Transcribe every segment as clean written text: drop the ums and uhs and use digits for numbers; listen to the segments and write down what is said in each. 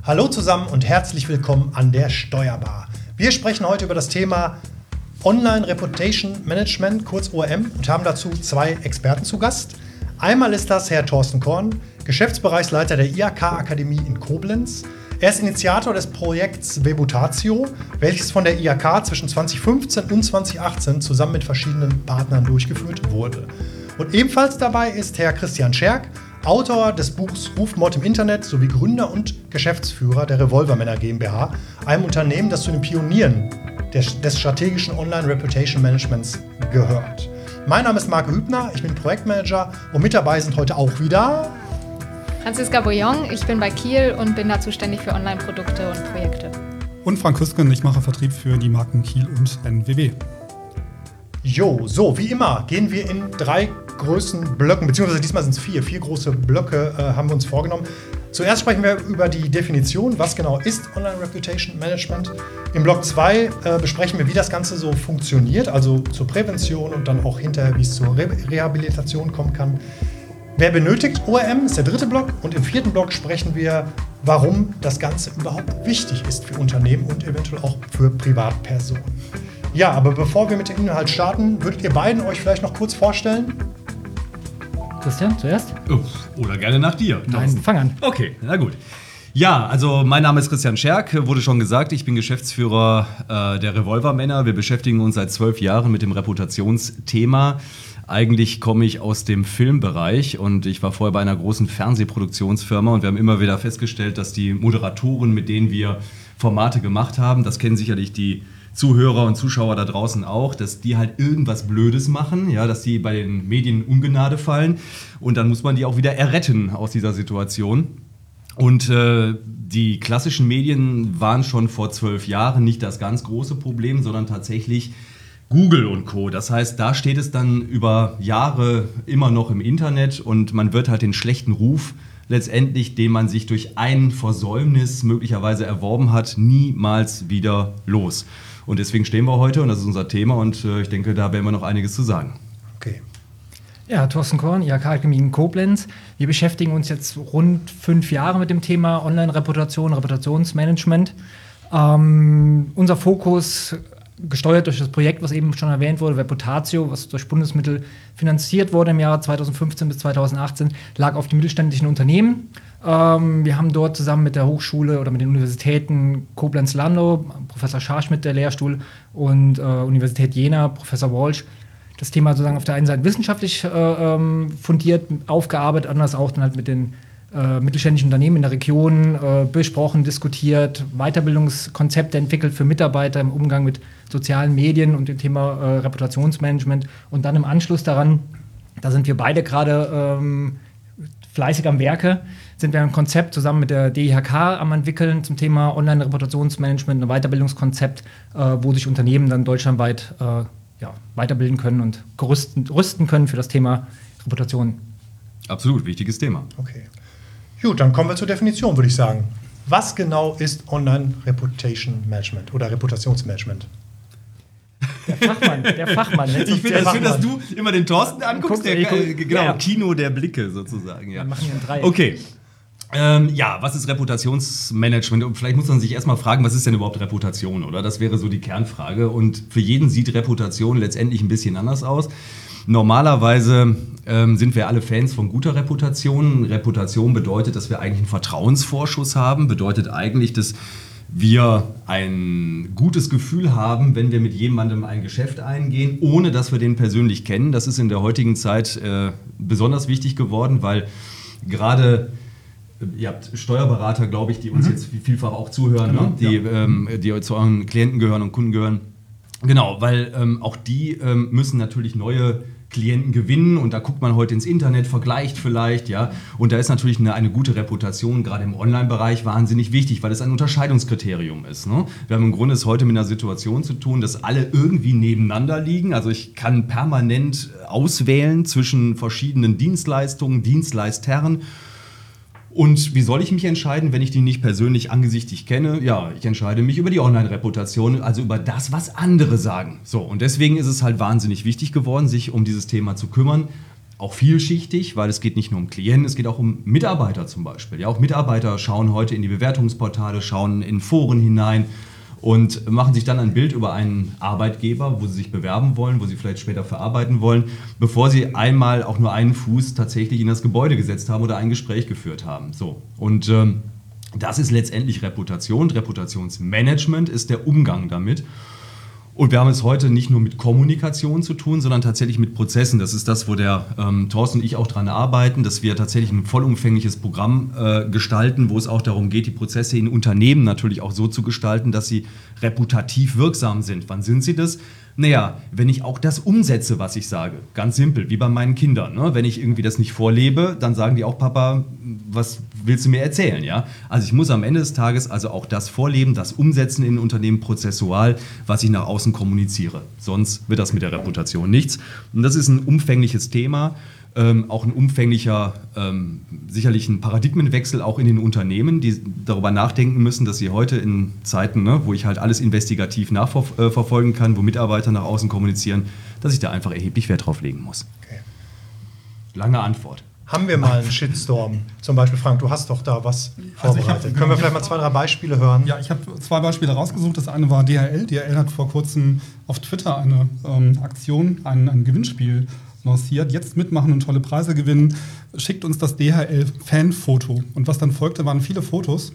Hallo zusammen und herzlich willkommen an der Steuerbar. Wir sprechen heute über das Thema Online Reputation Management, kurz ORM, und haben dazu zwei Experten zu Gast. Einmal ist das Herr Thorsten Korn, Geschäftsbereichsleiter der IHK-Akademie in Koblenz. Er ist Initiator des Projekts Webutatio, welches von der IHK zwischen 2015 und 2018 zusammen mit verschiedenen Partnern durchgeführt wurde. Und ebenfalls dabei ist Herr Christian Scherk, Autor des Buchs Rufmord im Internet sowie Gründer und Geschäftsführer der Revolvermänner GmbH, einem Unternehmen, das zu den Pionieren des strategischen Online-Reputation Managements gehört. Mein Name ist Marco Hübner, ich bin Projektmanager und mit dabei sind heute auch wieder Franziska Bouillon, ich bin bei Kiel und bin da zuständig für Online-Produkte und Projekte. Und Frank Hüsken, ich mache Vertrieb für die Marken Kiel und NWW. So wie immer gehen wir in drei großen Blöcken, beziehungsweise diesmal sind es vier große Blöcke haben wir uns vorgenommen. Zuerst sprechen wir über die Definition, was genau ist Online Reputation Management. Im Block 2 besprechen wir, wie das Ganze so funktioniert, also zur Prävention und dann auch hinterher, wie es zur Rehabilitation kommen kann. Wer benötigt ORM, ist der dritte Block, und im vierten Block sprechen wir, warum das Ganze überhaupt wichtig ist für Unternehmen und eventuell auch für Privatpersonen. Ja, aber bevor wir mit dem Inhalt starten, würdet ihr beiden euch vielleicht noch kurz vorstellen? Christian, zuerst? Oder gerne nach dir. Nein, fang an. Okay, na gut. Ja, also mein Name ist Christian Scherk, wurde schon gesagt, ich bin Geschäftsführer der Revolvermänner. Wir beschäftigen uns seit 12 Jahren mit dem Reputationsthema. Eigentlich komme ich aus dem Filmbereich und ich war vorher bei einer großen Fernsehproduktionsfirma und wir haben immer wieder festgestellt, dass die Moderatoren, mit denen wir Formate gemacht haben, das kennen sicherlich die Zuhörer und Zuschauer da draußen auch, dass die halt irgendwas Blödes machen, ja, dass die bei den Medien in Ungnade fallen und dann muss man die auch wieder erretten aus dieser Situation. Und die klassischen Medien waren schon vor 12 Jahren nicht das ganz große Problem, sondern tatsächlich Google und Co. Das heißt, da steht es dann über Jahre immer noch im Internet und man wird halt den schlechten Ruf letztendlich, den man sich durch ein Versäumnis möglicherweise erworben hat, niemals wieder los. Und deswegen stehen wir heute und das ist unser Thema und ich denke, da werden wir noch einiges zu sagen. Okay. Ja, Thorsten Korn, IHK-Akademie in Koblenz. Wir beschäftigen uns jetzt rund 5 Jahre mit dem Thema Online-Reputation, Reputationsmanagement. Unser Fokus, gesteuert durch das Projekt, was eben schon erwähnt wurde, Webutatio, was durch Bundesmittel finanziert wurde im Jahr 2015 bis 2018, lag auf die mittelständischen Unternehmen. Wir haben dort zusammen mit der Hochschule oder mit den Universitäten Koblenz-Landau, Professor Scharschmidt, der Lehrstuhl, und Universität Jena, Professor Walsh, das Thema sozusagen auf der einen Seite wissenschaftlich fundiert aufgearbeitet, anders auch dann halt mit den mittelständischen Unternehmen in der Region besprochen, diskutiert, Weiterbildungskonzepte entwickelt für Mitarbeiter im Umgang mit sozialen Medien und dem Thema Reputationsmanagement. Und dann im Anschluss daran, da sind wir beide gerade fleißig am Werke, sind wir ein Konzept zusammen mit der DIHK am entwickeln zum Thema Online-Reputationsmanagement, ein Weiterbildungskonzept, wo sich Unternehmen dann deutschlandweit weiterbilden können und rüsten können für das Thema Reputation. Absolut, wichtiges Thema. Okay. Gut, dann kommen wir zur Definition, würde ich sagen. Was genau ist Online Reputation Management oder Reputationsmanagement? Der Fachmann. Ich finde das schön, dass du immer den Thorsten anguckst, Kino der Blicke sozusagen. Ja. Wir machen hier ein Dreieck. Okay. Was ist Reputationsmanagement? Und vielleicht muss man sich erstmal fragen, was ist denn überhaupt Reputation, oder? Das wäre so die Kernfrage. Und für jeden sieht Reputation letztendlich ein bisschen anders aus. Normalerweise sind wir alle Fans von guter Reputation. Reputation bedeutet, dass wir eigentlich einen Vertrauensvorschuss haben, bedeutet eigentlich, dass wir ein gutes Gefühl haben, wenn wir mit jemandem ein Geschäft eingehen, ohne dass wir den persönlich kennen. Das ist in der heutigen Zeit besonders wichtig geworden, weil gerade ihr habt Steuerberater, glaube ich, die uns jetzt vielfach auch zuhören, ne? Die zu euren Klienten gehören und Kunden gehören. Genau, weil auch die müssen natürlich neue Klienten gewinnen und da guckt man heute ins Internet, vergleicht vielleicht, ja. Und da ist natürlich eine gute Reputation, gerade im Online-Bereich, wahnsinnig wichtig, weil es ein Unterscheidungskriterium ist, ne? Wir haben im Grunde es heute mit einer Situation zu tun, dass alle irgendwie nebeneinander liegen. Also ich kann permanent auswählen zwischen verschiedenen Dienstleistungen, Dienstleistern. Und wie soll ich mich entscheiden, wenn ich die nicht persönlich angesichtig kenne? Ja, ich entscheide mich über die Online-Reputation, also über das, was andere sagen. So, und deswegen ist es halt wahnsinnig wichtig geworden, sich um dieses Thema zu kümmern. auch vielschichtig, weil es geht nicht nur um Klienten, es geht auch um Mitarbeiter zum Beispiel. Ja, auch Mitarbeiter schauen heute in die Bewertungsportale, schauen in Foren hinein und machen sich dann ein Bild über einen Arbeitgeber, wo sie sich bewerben wollen, wo sie vielleicht später verarbeiten wollen, bevor sie einmal auch nur einen Fuß tatsächlich in das Gebäude gesetzt haben oder ein Gespräch geführt haben. So. Und das ist letztendlich Reputation. Reputationsmanagement ist der Umgang damit. Und wir haben es heute nicht nur mit Kommunikation zu tun, sondern tatsächlich mit Prozessen. Das ist das, wo der Thorsten und ich auch dran arbeiten, dass wir tatsächlich ein vollumfängliches Programm gestalten, wo es auch darum geht, die Prozesse in Unternehmen natürlich auch so zu gestalten, dass sie reputativ wirksam sind. Wann sind sie das? Naja, wenn ich auch das umsetze, was ich sage. Ganz simpel, wie bei meinen Kindern. Ne? Wenn ich irgendwie das nicht vorlebe, dann sagen die auch, Papa, was willst du mir erzählen? Ja? Also ich muss am Ende des Tages also auch das vorleben, das umsetzen in Unternehmen prozessual, was ich nach außen kommuniziere. Sonst wird das mit der Reputation nichts. Und das ist ein umfängliches Thema. Auch ein umfänglicher, sicherlich ein Paradigmenwechsel auch in den Unternehmen, die darüber nachdenken müssen, dass sie heute in Zeiten, ne, wo ich halt alles investigativ nachverfolgen kann, wo Mitarbeiter nach außen kommunizieren, dass ich da einfach erheblich Wert drauf legen muss. Okay. Lange Antwort. Haben wir mal einen Shitstorm? Zum Beispiel, Frank, du hast doch da was vorbereitet. Können wir vielleicht mal 2, 3 Beispiele hören? Ja, ich habe 2 Beispiele rausgesucht. Das eine war DHL. DHL hat vor kurzem auf Twitter eine Aktion, ein Gewinnspiel lanciert. Jetzt mitmachen und tolle Preise gewinnen. Schickt uns das DHL-Fan-Foto. Und was dann folgte, waren viele Fotos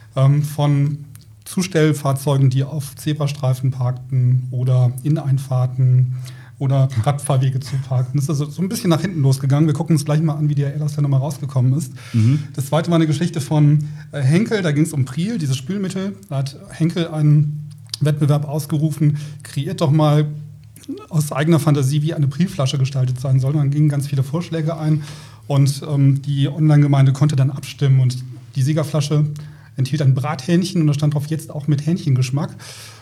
von Zustellfahrzeugen, die auf Zebrastreifen parkten oder in Einfahrten oder Radfahrwege zu parken. Das ist also so ein bisschen nach hinten losgegangen. Wir gucken uns gleich mal an, wie DHL aus der Nummer rausgekommen ist. Das zweite war eine Geschichte von Henkel. Da ging es um Priel, dieses Spülmittel. Da hat Henkel einen Wettbewerb ausgerufen, kreiert doch mal aus eigener Fantasie, wie eine Prielflasche gestaltet sein soll. Und dann gingen ganz viele Vorschläge ein und die Online-Gemeinde konnte dann abstimmen. Und die Siegerflasche enthielt ein Brathähnchen und da stand drauf jetzt auch mit Hähnchengeschmack.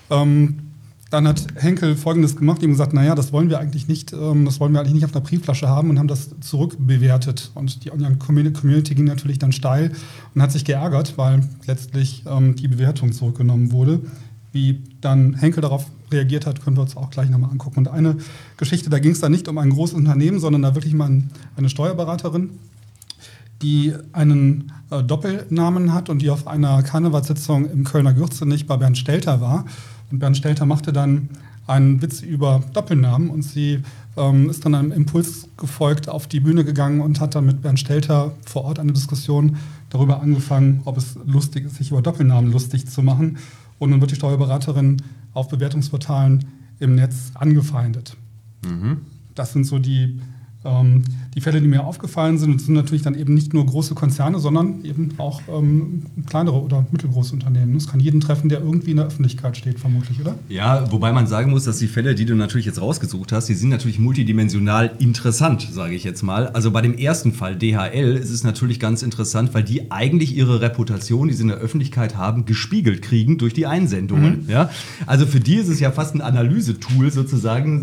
Dann hat Henkel Folgendes gemacht, die haben gesagt, naja, das wollen wir eigentlich nicht auf einer Prielflasche haben und haben das zurückbewertet. Und die Online-Community ging natürlich dann steil und hat sich geärgert, weil letztlich die Bewertung zurückgenommen wurde. Wie dann Henkel darauf reagiert hat, können wir uns auch gleich nochmal angucken. Und eine Geschichte, da ging es dann nicht um ein großes Unternehmen, sondern da wirklich mal eine Steuerberaterin, die einen Doppelnamen hat und die auf einer Karnevalssitzung im Kölner Gürzenich bei Bernd Stelter war. Und Bernd Stelter machte dann einen Witz über Doppelnamen und sie ist dann einem Impuls gefolgt auf die Bühne gegangen und hat dann mit Bernd Stelter vor Ort eine Diskussion darüber angefangen, ob es lustig ist, sich über Doppelnamen lustig zu machen. Und nun wird die Steuerberaterin auf Bewertungsportalen im Netz angefeindet. Das sind so die Fälle, die mir aufgefallen sind. Und es sind natürlich dann eben nicht nur große Konzerne, sondern eben auch kleinere oder mittelgroße Unternehmen. Das kann jeden treffen, der irgendwie in der Öffentlichkeit steht, vermutlich, oder? Ja, wobei man sagen muss, dass die Fälle, die du natürlich jetzt rausgesucht hast, die sind natürlich multidimensional interessant, sage ich jetzt mal. Also bei dem ersten Fall, DHL, ist es natürlich ganz interessant, weil die eigentlich ihre Reputation, die sie in der Öffentlichkeit haben, gespiegelt kriegen durch die Einsendungen. Ja? Also für die ist es ja fast ein Analysetool sozusagen,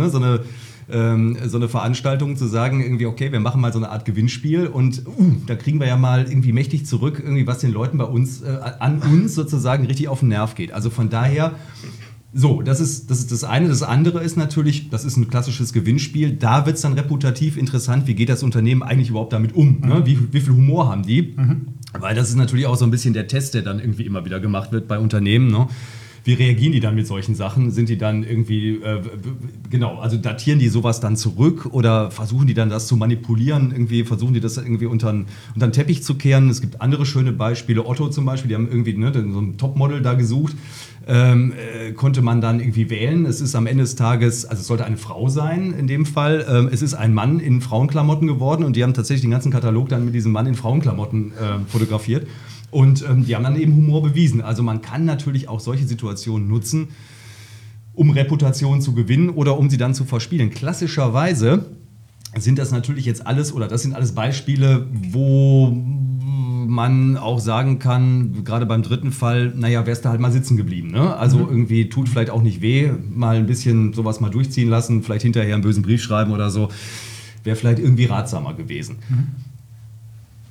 so eine Veranstaltung zu sagen, irgendwie, okay, wir machen mal so eine Art Gewinnspiel und da kriegen wir ja mal irgendwie mächtig zurück, irgendwie, was den Leuten bei uns, an uns sozusagen richtig auf den Nerv geht. Also von daher, so, das ist das eine. Das andere ist natürlich, das ist ein klassisches Gewinnspiel, da wird es dann reputativ interessant, wie geht das Unternehmen eigentlich überhaupt damit um? Ne? Wie viel Humor haben die? Weil das ist natürlich auch so ein bisschen der Test, der dann irgendwie immer wieder gemacht wird bei Unternehmen, ne? Wie reagieren die dann mit solchen Sachen? Sind die dann irgendwie, also datieren die sowas dann zurück oder versuchen die dann das zu manipulieren? Irgendwie versuchen die das irgendwie unter den Teppich zu kehren? Es gibt andere schöne Beispiele. Otto zum Beispiel, die haben irgendwie so ein Topmodel da gesucht. Konnte man dann irgendwie wählen. Es ist am Ende des Tages, also es sollte eine Frau sein in dem Fall. Es ist ein Mann in Frauenklamotten geworden und die haben tatsächlich den ganzen Katalog dann mit diesem Mann in Frauenklamotten fotografiert. Und die haben dann eben Humor bewiesen. Also man kann natürlich auch solche Situationen nutzen, um Reputation zu gewinnen oder um sie dann zu verspielen. Klassischerweise sind das natürlich jetzt alles, oder das sind alles Beispiele, wo man auch sagen kann, gerade beim dritten Fall, naja, wärst du halt mal sitzen geblieben. Ne? Also irgendwie tut vielleicht auch nicht weh, mal ein bisschen sowas mal durchziehen lassen, vielleicht hinterher einen bösen Brief schreiben oder so, wäre vielleicht irgendwie ratsamer gewesen.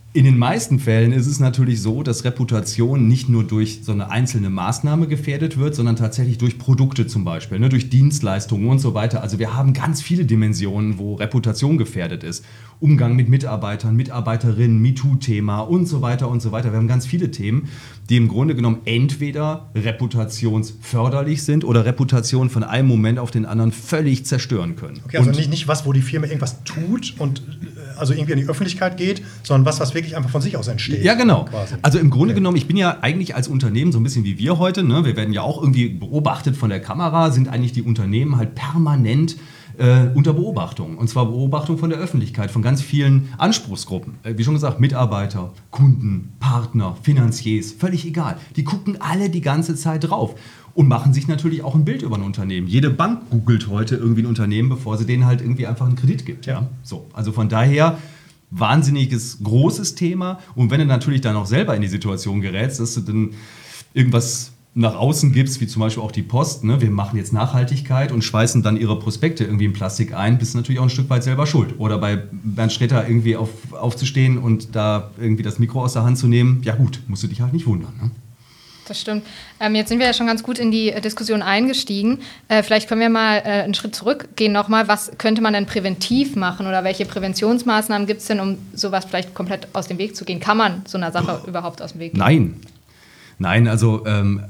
In den meisten Fällen ist es natürlich so, dass Reputation nicht nur durch so eine einzelne Maßnahme gefährdet wird, sondern tatsächlich durch Produkte zum Beispiel, ne, durch Dienstleistungen und so weiter. Also wir haben ganz viele Dimensionen, wo Reputation gefährdet ist. Umgang mit Mitarbeitern, Mitarbeiterinnen, MeToo-Thema und so weiter und so weiter. Wir haben ganz viele Themen, die im Grunde genommen entweder reputationsförderlich sind oder Reputation von einem Moment auf den anderen völlig zerstören können. Okay, also nicht was, wo die Firma irgendwas tut und also irgendwie an die Öffentlichkeit geht, sondern was wirklich einfach von sich aus entsteht. Ja, genau. Quasi. Also im Grunde genommen, ich bin ja eigentlich als Unternehmen so ein bisschen wie wir heute, ne? Wir werden ja auch irgendwie beobachtet von der Kamera, sind eigentlich die Unternehmen halt permanent unter Beobachtung. Und zwar Beobachtung von der Öffentlichkeit, von ganz vielen Anspruchsgruppen. Wie schon gesagt, Mitarbeiter, Kunden, Partner, Finanziers, völlig egal. Die gucken alle die ganze Zeit drauf und machen sich natürlich auch ein Bild über ein Unternehmen. Jede Bank googelt heute irgendwie ein Unternehmen, bevor sie denen halt irgendwie einfach einen Kredit gibt. Ja? So, also von daher wahnsinniges, großes Thema. Und wenn du natürlich dann auch selber in die Situation gerätst, dass du dann irgendwas nach außen gibst, wie zum Beispiel auch die Post, ne? Wir machen jetzt Nachhaltigkeit und schweißen dann ihre Prospekte irgendwie in Plastik ein, bist du natürlich auch ein Stück weit selber schuld. Oder bei Bernd Sträter irgendwie aufzustehen und da irgendwie das Mikro aus der Hand zu nehmen, ja gut, musst du dich halt nicht wundern. Ne? Das stimmt. Jetzt sind wir ja schon ganz gut in die Diskussion eingestiegen. Vielleicht können wir mal einen Schritt zurückgehen nochmal. Was könnte man denn präventiv machen oder welche Präventionsmaßnahmen gibt es denn, um sowas vielleicht komplett aus dem Weg zu gehen? Kann man so einer Sache überhaupt aus dem Weg gehen? Nein, also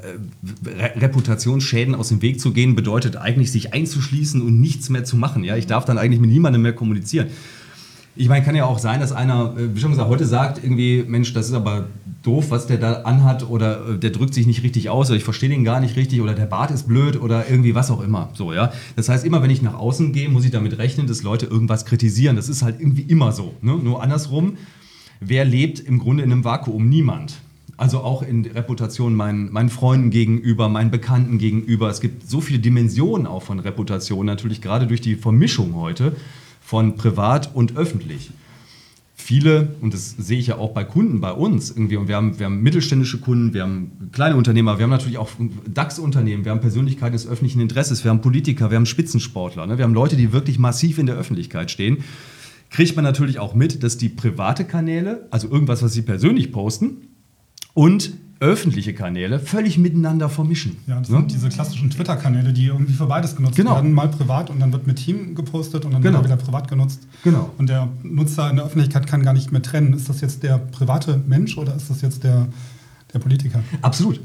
Reputationsschäden aus dem Weg zu gehen, bedeutet eigentlich, sich einzuschließen und nichts mehr zu machen. Ja? Ich darf dann eigentlich mit niemandem mehr kommunizieren. Ich meine, kann ja auch sein, dass einer, wie schon gesagt, heute sagt irgendwie, Mensch, das ist aber doof, was der da anhat oder der drückt sich nicht richtig aus oder ich verstehe den gar nicht richtig oder der Bart ist blöd oder irgendwie was auch immer. So, ja? Das heißt, immer wenn ich nach außen gehe, muss ich damit rechnen, dass Leute irgendwas kritisieren. Das ist halt irgendwie immer so. Ne? Nur andersrum, wer lebt im Grunde in einem Vakuum? Niemand. Also auch in Reputation meinen Freunden gegenüber, meinen Bekannten gegenüber. Es gibt so viele Dimensionen auch von Reputation, natürlich gerade durch die Vermischung heute von privat und öffentlich. Viele, und das sehe ich ja auch bei Kunden bei uns, irgendwie, und wir haben mittelständische Kunden, wir haben kleine Unternehmer, wir haben natürlich auch DAX-Unternehmen, wir haben Persönlichkeiten des öffentlichen Interesses, wir haben Politiker, wir haben Spitzensportler, ne? Wir haben Leute, die wirklich massiv in der Öffentlichkeit stehen. Kriegt man natürlich auch mit, dass die private Kanäle, also irgendwas, was sie persönlich posten, und öffentliche Kanäle völlig miteinander vermischen. Ja, das sind diese klassischen Twitter-Kanäle, die irgendwie für beides genutzt werden. Mal privat und dann wird mit Team gepostet und dann wieder privat genutzt. Genau. Und der Nutzer in der Öffentlichkeit kann gar nicht mehr trennen. Ist das jetzt der private Mensch oder ist das jetzt der Politiker? Absolut.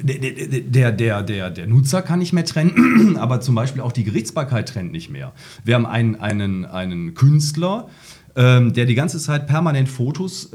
Der Nutzer kann nicht mehr trennen, aber zum Beispiel auch die Gerichtsbarkeit trennt nicht mehr. Wir haben einen Künstler, der die ganze Zeit permanent Fotos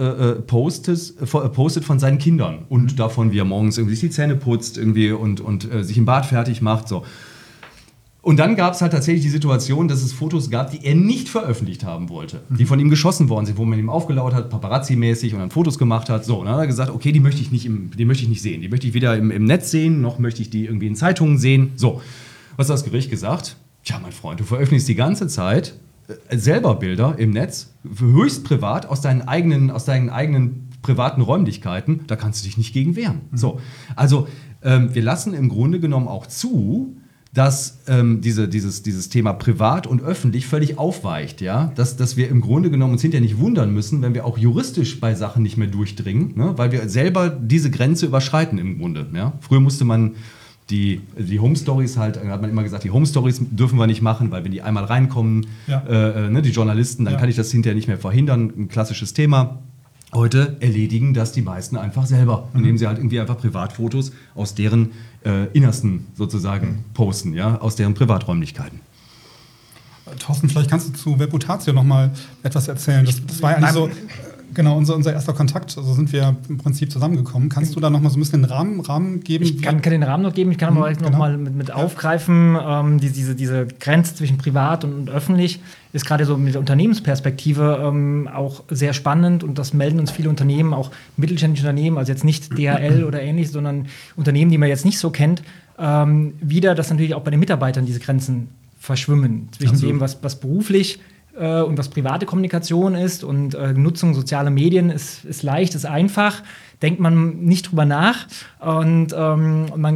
postet von seinen Kindern und davon, wie er morgens irgendwie sich die Zähne putzt irgendwie und sich im Bad fertig macht. So. Und dann gab es halt tatsächlich die Situation, dass es Fotos gab, die er nicht veröffentlicht haben wollte, die von ihm geschossen worden sind, wo man ihm aufgelauert hat, Paparazzi-mäßig und dann Fotos gemacht hat. So, und dann hat er gesagt, okay, die möchte ich nicht sehen. Die möchte ich weder im Netz sehen, noch möchte ich die irgendwie in Zeitungen sehen. So, was hat das Gericht gesagt? Tja, mein Freund, du veröffentlichst die ganze Zeit selber Bilder im Netz, höchst privat, aus deinen eigenen privaten Räumlichkeiten, da kannst du dich nicht gegen wehren. So, also wir lassen im Grunde genommen auch zu, dass dieses Thema privat und öffentlich völlig aufweicht, ja? Dass wir im Grunde genommen uns hinterher nicht wundern müssen, wenn wir auch juristisch bei Sachen nicht mehr durchdringen, ne? Weil wir selber diese Grenze überschreiten im Grunde. Ja? Früher musste man die Home Stories halt, hat man immer gesagt, die Home Stories dürfen wir nicht machen, weil wenn die einmal reinkommen, die Journalisten, dann kann ich das hinterher nicht mehr verhindern. Ein klassisches Thema. Heute erledigen das die meisten einfach selber, indem sie halt irgendwie einfach Privatfotos aus deren Innersten sozusagen posten, ja, aus deren Privaträumlichkeiten. Thorsten, vielleicht kannst du zu Reputatio noch mal etwas erzählen. Das war ja eigentlich so, genau, unser erster Kontakt, also sind wir im Prinzip zusammengekommen. Kannst du da noch mal so ein bisschen den Rahmen geben? Ich kann den Rahmen noch geben, ich kann aber noch mal mit aufgreifen, diese Grenze zwischen privat und öffentlich ist gerade so mit der Unternehmensperspektive auch sehr spannend und das melden uns viele Unternehmen, auch mittelständische Unternehmen, also jetzt nicht DHL oder ähnlich, sondern Unternehmen, die man jetzt nicht so kennt, wieder, dass natürlich auch bei den Mitarbeitern diese Grenzen verschwimmen zwischen dem, was beruflich und was private Kommunikation ist und Nutzung sozialer Medien ist leicht, ist einfach, denkt man nicht drüber nach und man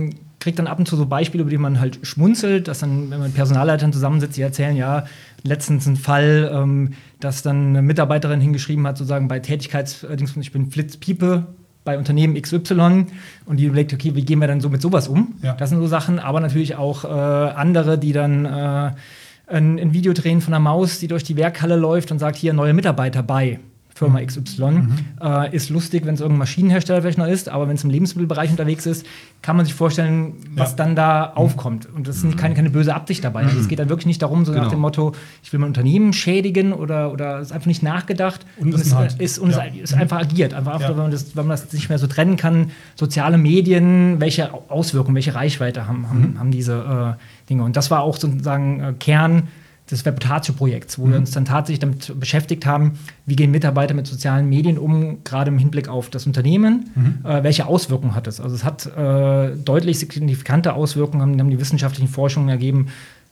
kriege dann ab und zu so Beispiele, über die man halt schmunzelt, dass dann, wenn man mit Personalleitern zusammensitzt, die erzählen, ja, letztens ein Fall, dass dann eine Mitarbeiterin hingeschrieben hat, sozusagen bei Tätigkeitsdings, ich bin Flitzpiepe bei Unternehmen XY und die überlegt, okay, wie gehen wir dann so mit sowas um? Ja. Das sind so Sachen, aber natürlich auch andere, die dann ein Video drehen von einer Maus, die durch die Werkhalle läuft und sagt, hier, neue Mitarbeiter bei Firma XY. Ist lustig, wenn es irgendein Maschinenhersteller vielleicht noch ist, aber wenn es im Lebensmittelbereich unterwegs ist, kann man sich vorstellen, was dann da aufkommt. Und das ist keine böse Absicht dabei. Also es geht dann wirklich nicht darum, so nach dem Motto, ich will mein Unternehmen schädigen oder es ist einfach nicht nachgedacht. Unwissenheit. Es ist einfach agiert. Einfach, wenn man das nicht mehr so trennen kann, soziale Medien, welche Auswirkungen, welche Reichweite haben diese Dinge. Und das war auch sozusagen Kern des Reputatio-Projekts, wo wir uns dann tatsächlich damit beschäftigt haben, wie gehen Mitarbeiter mit sozialen Medien um, gerade im Hinblick auf das Unternehmen, welche Auswirkungen hat es. Also es hat deutlich signifikante Auswirkungen, haben die wissenschaftlichen Forschungen ergeben,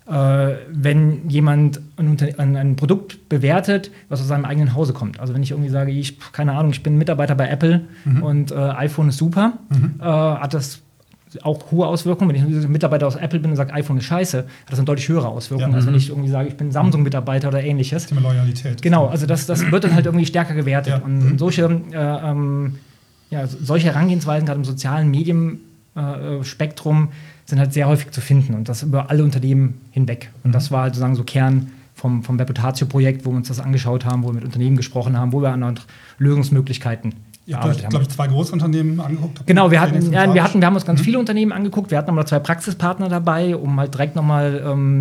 wenn jemand ein Produkt bewertet, was aus seinem eigenen Hause kommt. Also wenn ich irgendwie sage, keine Ahnung, ich bin Mitarbeiter bei Apple und iPhone ist super, hat das auch hohe Auswirkungen. Wenn ich ein Mitarbeiter aus Apple bin und sage, iPhone ist scheiße, hat das eine deutlich höhere Auswirkung, als wenn ich irgendwie sage, ich bin Samsung-Mitarbeiter oder ähnliches. Thema Loyalität. Genau, also das wird dann halt irgendwie stärker gewertet. Ja. Und solche Herangehensweisen, gerade im sozialen Medienspektrum, sind halt sehr häufig zu finden und das über alle Unternehmen hinweg. Und das war halt sozusagen so Kern vom Reputatio-Projekt, wo wir uns das angeschaut haben, wo wir mit Unternehmen gesprochen haben, wo wir an Lösungsmöglichkeiten Ihr habt euch, glaube ich, 2 Großunternehmen angeguckt. Genau, wir haben uns ganz viele Unternehmen angeguckt. Wir hatten aber 2 Praxispartner dabei, um halt direkt nochmal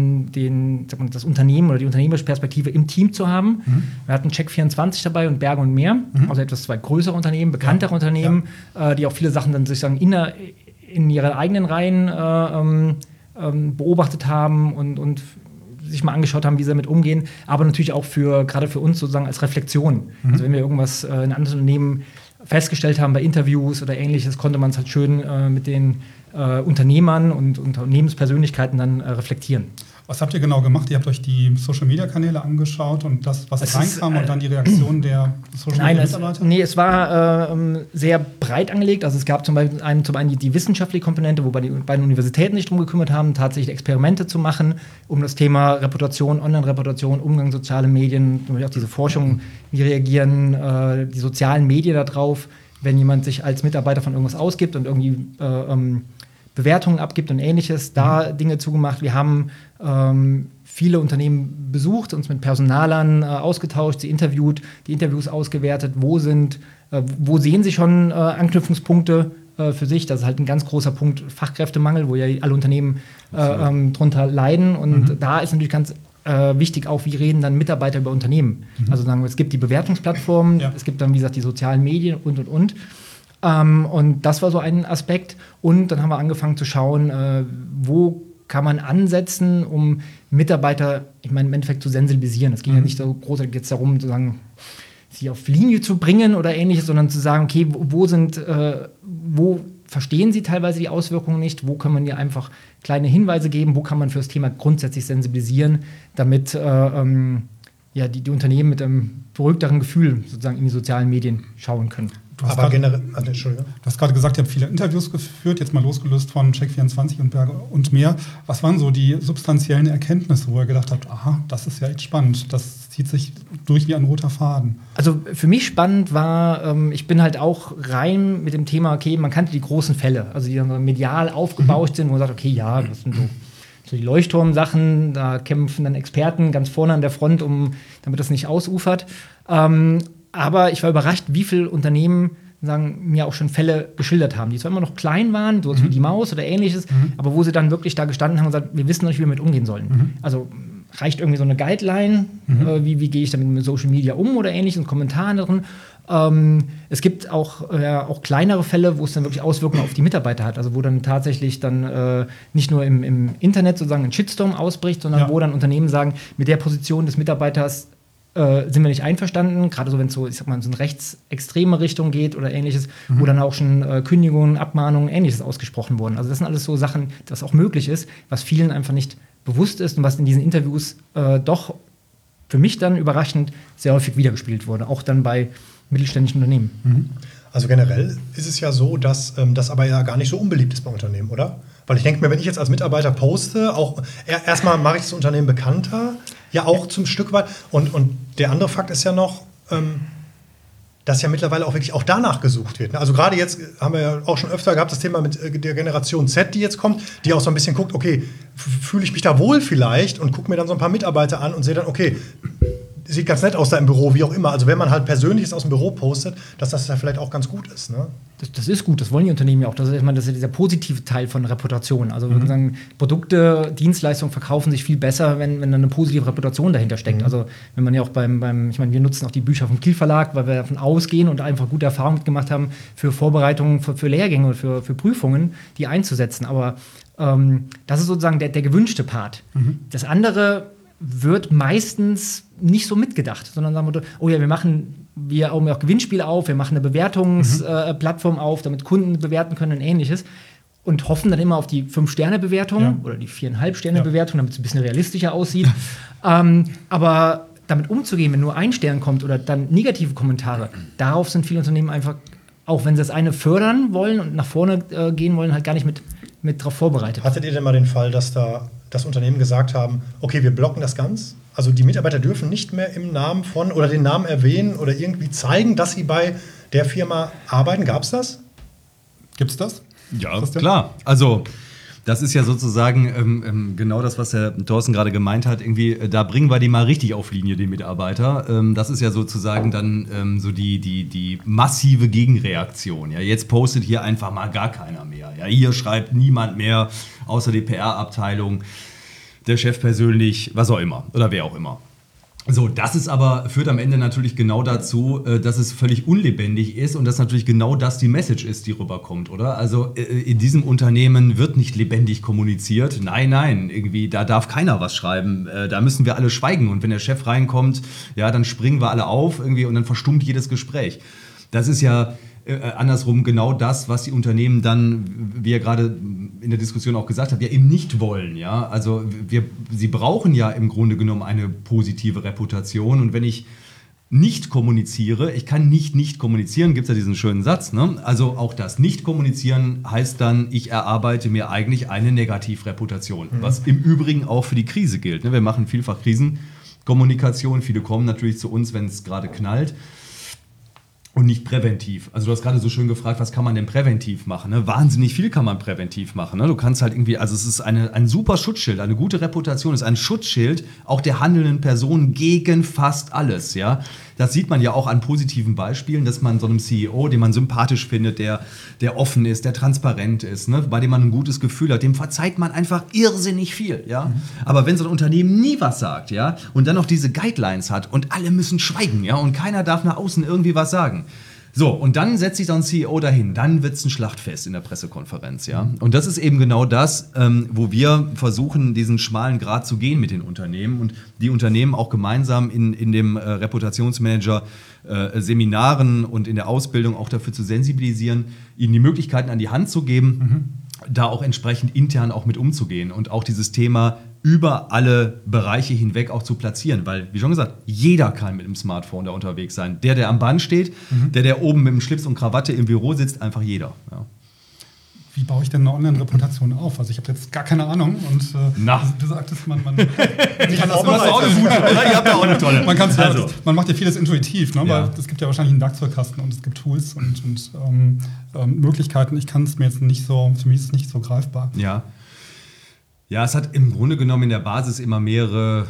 das Unternehmen oder die unternehmerische Perspektive im Team zu haben. Wir hatten Check24 dabei und Berge und Meer, also etwas 2 größere Unternehmen, bekanntere Unternehmen, die auch viele Sachen dann sozusagen in ihre eigenen Reihen beobachtet haben und sich mal angeschaut haben, wie sie damit umgehen, aber natürlich auch gerade für uns sozusagen als Reflexion. Also wenn wir irgendwas in anderen Unternehmen festgestellt haben bei Interviews oder Ähnliches, konnte man es halt schön mit den Unternehmern und Unternehmenspersönlichkeiten dann reflektieren. Was habt ihr genau gemacht? Ihr habt euch die Social-Media-Kanäle angeschaut und das, was reinkam und dann die Reaktion der Social-Media-Mitarbeiter? Es war sehr breit angelegt. Also es gab zum einen die wissenschaftliche Komponente, wo bei den Universitäten sich darum gekümmert haben, tatsächlich Experimente zu machen, um das Thema Reputation, Online-Reputation, Umgang soziale Medien, auch diese Forschung, wie reagieren die sozialen Medien darauf, wenn jemand sich als Mitarbeiter von irgendwas ausgibt und irgendwie Bewertungen abgibt und Ähnliches, da Dinge zugemacht. Wir haben viele Unternehmen besucht, uns mit Personalern ausgetauscht, sie interviewt, die Interviews ausgewertet, wo sehen sie schon Anknüpfungspunkte für sich. Das ist halt ein ganz großer Punkt, Fachkräftemangel, wo ja alle Unternehmen drunter leiden. Und da ist natürlich ganz wichtig auch, wie reden dann Mitarbeiter über Unternehmen. Also sagen wir, es gibt die Bewertungsplattformen, es gibt dann, wie gesagt, die sozialen Medien und. Und das war so ein Aspekt. Und dann haben wir angefangen zu schauen, wo kann man ansetzen, um Mitarbeiter, im Endeffekt zu sensibilisieren. Es ging ja nicht so groß jetzt darum, sozusagen, sie auf Linie zu bringen oder Ähnliches, sondern zu sagen, okay, wo verstehen sie teilweise die Auswirkungen nicht, wo kann man ihr einfach kleine Hinweise geben, wo kann man für das Thema grundsätzlich sensibilisieren, damit die Unternehmen mit einem beruhigteren Gefühl sozusagen in die sozialen Medien schauen können. Du hast gerade gesagt, ihr habt viele Interviews geführt, jetzt mal losgelöst von Check24 und Berge und Meer. Was waren so die substanziellen Erkenntnisse, wo ihr gedacht habt, aha, das ist ja echt spannend, das zieht sich durch wie ein roter Faden? Also für mich spannend war, ich bin halt auch rein mit dem Thema, okay, man kannte die großen Fälle, also die dann medial aufgebauscht sind, wo man sagt, okay, ja, das sind so die Leuchtturmsachen, da kämpfen dann Experten ganz vorne an der Front, damit das nicht ausufert. Aber ich war überrascht, wie viele Unternehmen mir auch schon Fälle geschildert haben, die zwar immer noch klein waren, so wie die Maus oder Ähnliches, aber wo sie dann wirklich da gestanden haben und gesagt, wir wissen noch nicht, wie wir damit umgehen sollen. Also reicht irgendwie so eine Guideline, wie gehe ich damit mit Social Media um oder Ähnliches und Kommentaren drin. Es gibt auch kleinere Fälle, wo es dann wirklich Auswirkungen auf die Mitarbeiter hat, also wo dann tatsächlich dann nicht nur im Internet sozusagen ein Shitstorm ausbricht, sondern wo dann Unternehmen sagen, mit der Position des Mitarbeiters sind wir nicht einverstanden, gerade so, wenn es so, in eine rechtsextreme Richtung geht oder Ähnliches, wo dann auch schon Kündigungen, Abmahnungen, Ähnliches ausgesprochen wurden. Also das sind alles so Sachen, das auch möglich ist, was vielen einfach nicht bewusst ist und was in diesen Interviews doch für mich dann überraschend sehr häufig wiedergespielt wurde. Auch dann bei mittelständischen Unternehmen. Also generell ist es ja so, dass das aber ja gar nicht so unbeliebt ist bei Unternehmen, oder? Weil ich denke mir, wenn ich jetzt als Mitarbeiter poste, auch erstmal mache ich das Unternehmen bekannter, ja auch zum Stück weit. Und der andere Fakt ist ja noch, dass ja mittlerweile auch wirklich auch danach gesucht wird. Also gerade jetzt haben wir ja auch schon öfter gehabt, das Thema mit der Generation Z, die jetzt kommt, die auch so ein bisschen guckt, okay, fühle ich mich da wohl vielleicht und gucke mir dann so ein paar Mitarbeiter an und sehe dann, okay, sieht ganz nett aus da im Büro, wie auch immer. Also wenn man halt Persönliches aus dem Büro postet, dass das ja vielleicht auch ganz gut ist. Ne? Das ist gut, das wollen die Unternehmen ja auch. Das ist ja dieser positive Teil von Reputation. Also wir sagen, Produkte, Dienstleistungen verkaufen sich viel besser, wenn dann eine positive Reputation dahinter steckt. Also wenn man ja auch ich meine, wir nutzen auch die Bücher vom Kiel Verlag, weil wir davon ausgehen und einfach gute Erfahrungen mitgemacht haben, für Vorbereitungen, für Lehrgänge und für Prüfungen, die einzusetzen. Aber das ist sozusagen der gewünschte Part. Das andere wird meistens nicht so mitgedacht, sondern sagen wir, oh ja, wir machen auch Gewinnspiele auf, wir machen eine Bewertungsplattform auf, damit Kunden bewerten können und Ähnliches und hoffen dann immer auf die 5-Sterne-Bewertung oder die 4,5-Sterne-Bewertung, damit es ein bisschen realistischer aussieht. Aber damit umzugehen, wenn nur ein Stern kommt oder dann negative Kommentare, darauf sind viele Unternehmen einfach, auch wenn sie das eine fördern wollen und nach vorne gehen wollen, halt gar nicht mit darauf vorbereitet. Hattet ihr denn mal den Fall, dass da das Unternehmen gesagt haben, okay, wir blocken das ganz? Also die Mitarbeiter dürfen nicht mehr im Namen von oder den Namen erwähnen oder irgendwie zeigen, dass sie bei der Firma arbeiten. Gab es das? Gibt es das? Ja, klar. Also das ist ja sozusagen genau das, was der Thorsten gerade gemeint hat. Irgendwie, da bringen wir die mal richtig auf Linie, die Mitarbeiter. Das ist ja sozusagen dann so die massive Gegenreaktion. Ja, jetzt postet hier einfach mal gar keiner mehr. Ja, hier schreibt niemand mehr, außer die PR-Abteilung, der Chef persönlich, was auch immer oder wer auch immer. So, das ist aber, führt am Ende natürlich genau dazu, dass es völlig unlebendig ist und dass natürlich genau das die Message ist, die rüberkommt, oder? Also in diesem Unternehmen wird nicht lebendig kommuniziert. Nein, irgendwie, da darf keiner was schreiben. Da müssen wir alle schweigen und wenn der Chef reinkommt, ja, dann springen wir alle auf irgendwie und dann verstummt jedes Gespräch. Das ist ja andersrum genau das, was die Unternehmen dann, wie ihr gerade in der Diskussion auch gesagt habt, ja eben nicht wollen. Ja? Also sie brauchen ja im Grunde genommen eine positive Reputation und wenn ich nicht kommuniziere, ich kann nicht kommunizieren, gibt es ja diesen schönen Satz, ne? Also auch das Nicht-Kommunizieren heißt dann, ich erarbeite mir eigentlich eine Negativreputation, was im Übrigen auch für die Krise gilt. Ne? Wir machen vielfach Krisenkommunikation, viele kommen natürlich zu uns, wenn es gerade knallt. Und nicht präventiv. Also du hast gerade so schön gefragt, was kann man denn präventiv machen? Ne? Wahnsinnig viel kann man präventiv machen. Ne? Du kannst halt irgendwie, also es ist ein super Schutzschild, eine gute Reputation ist ein Schutzschild auch der handelnden Personen gegen fast alles. Ja? Das sieht man ja auch an positiven Beispielen, dass man so einem CEO, den man sympathisch findet, der offen ist, der transparent ist, ne? Bei dem man ein gutes Gefühl hat, dem verzeiht man einfach irrsinnig viel. Ja? Aber wenn so ein Unternehmen nie was sagt, ja, und dann noch diese Guidelines hat und alle müssen schweigen, ja, und keiner darf nach außen irgendwie was sagen. So, und dann setzt sich so ein CEO dahin, dann wird es ein Schlachtfest in der Pressekonferenz, ja. Und das ist eben genau das, wo wir versuchen, diesen schmalen Grat zu gehen mit den Unternehmen und die Unternehmen auch gemeinsam in dem Reputationsmanager Seminaren und in der Ausbildung auch dafür zu sensibilisieren, ihnen die Möglichkeiten an die Hand zu geben, da auch entsprechend intern auch mit umzugehen und auch dieses Thema über alle Bereiche hinweg auch zu platzieren, weil, wie schon gesagt, jeder kann mit dem Smartphone da unterwegs sein. Der am Band steht, der oben mit dem Schlips und Krawatte im Büro sitzt, einfach jeder. Ja. Wie baue ich denn eine Online-Reputation auf? Also ich habe jetzt gar keine Ahnung und du sagtest, man kann das auch eine gute, oder? Ihr habt ja auch eine tolle. Man macht ja vieles intuitiv, ne? Ja. Weil es gibt ja wahrscheinlich einen Werkzeugkasten und es gibt Tools und Möglichkeiten. Ich kann es mir jetzt für mich ist es nicht so greifbar. Ja, es hat im Grunde genommen in der Basis immer mehrere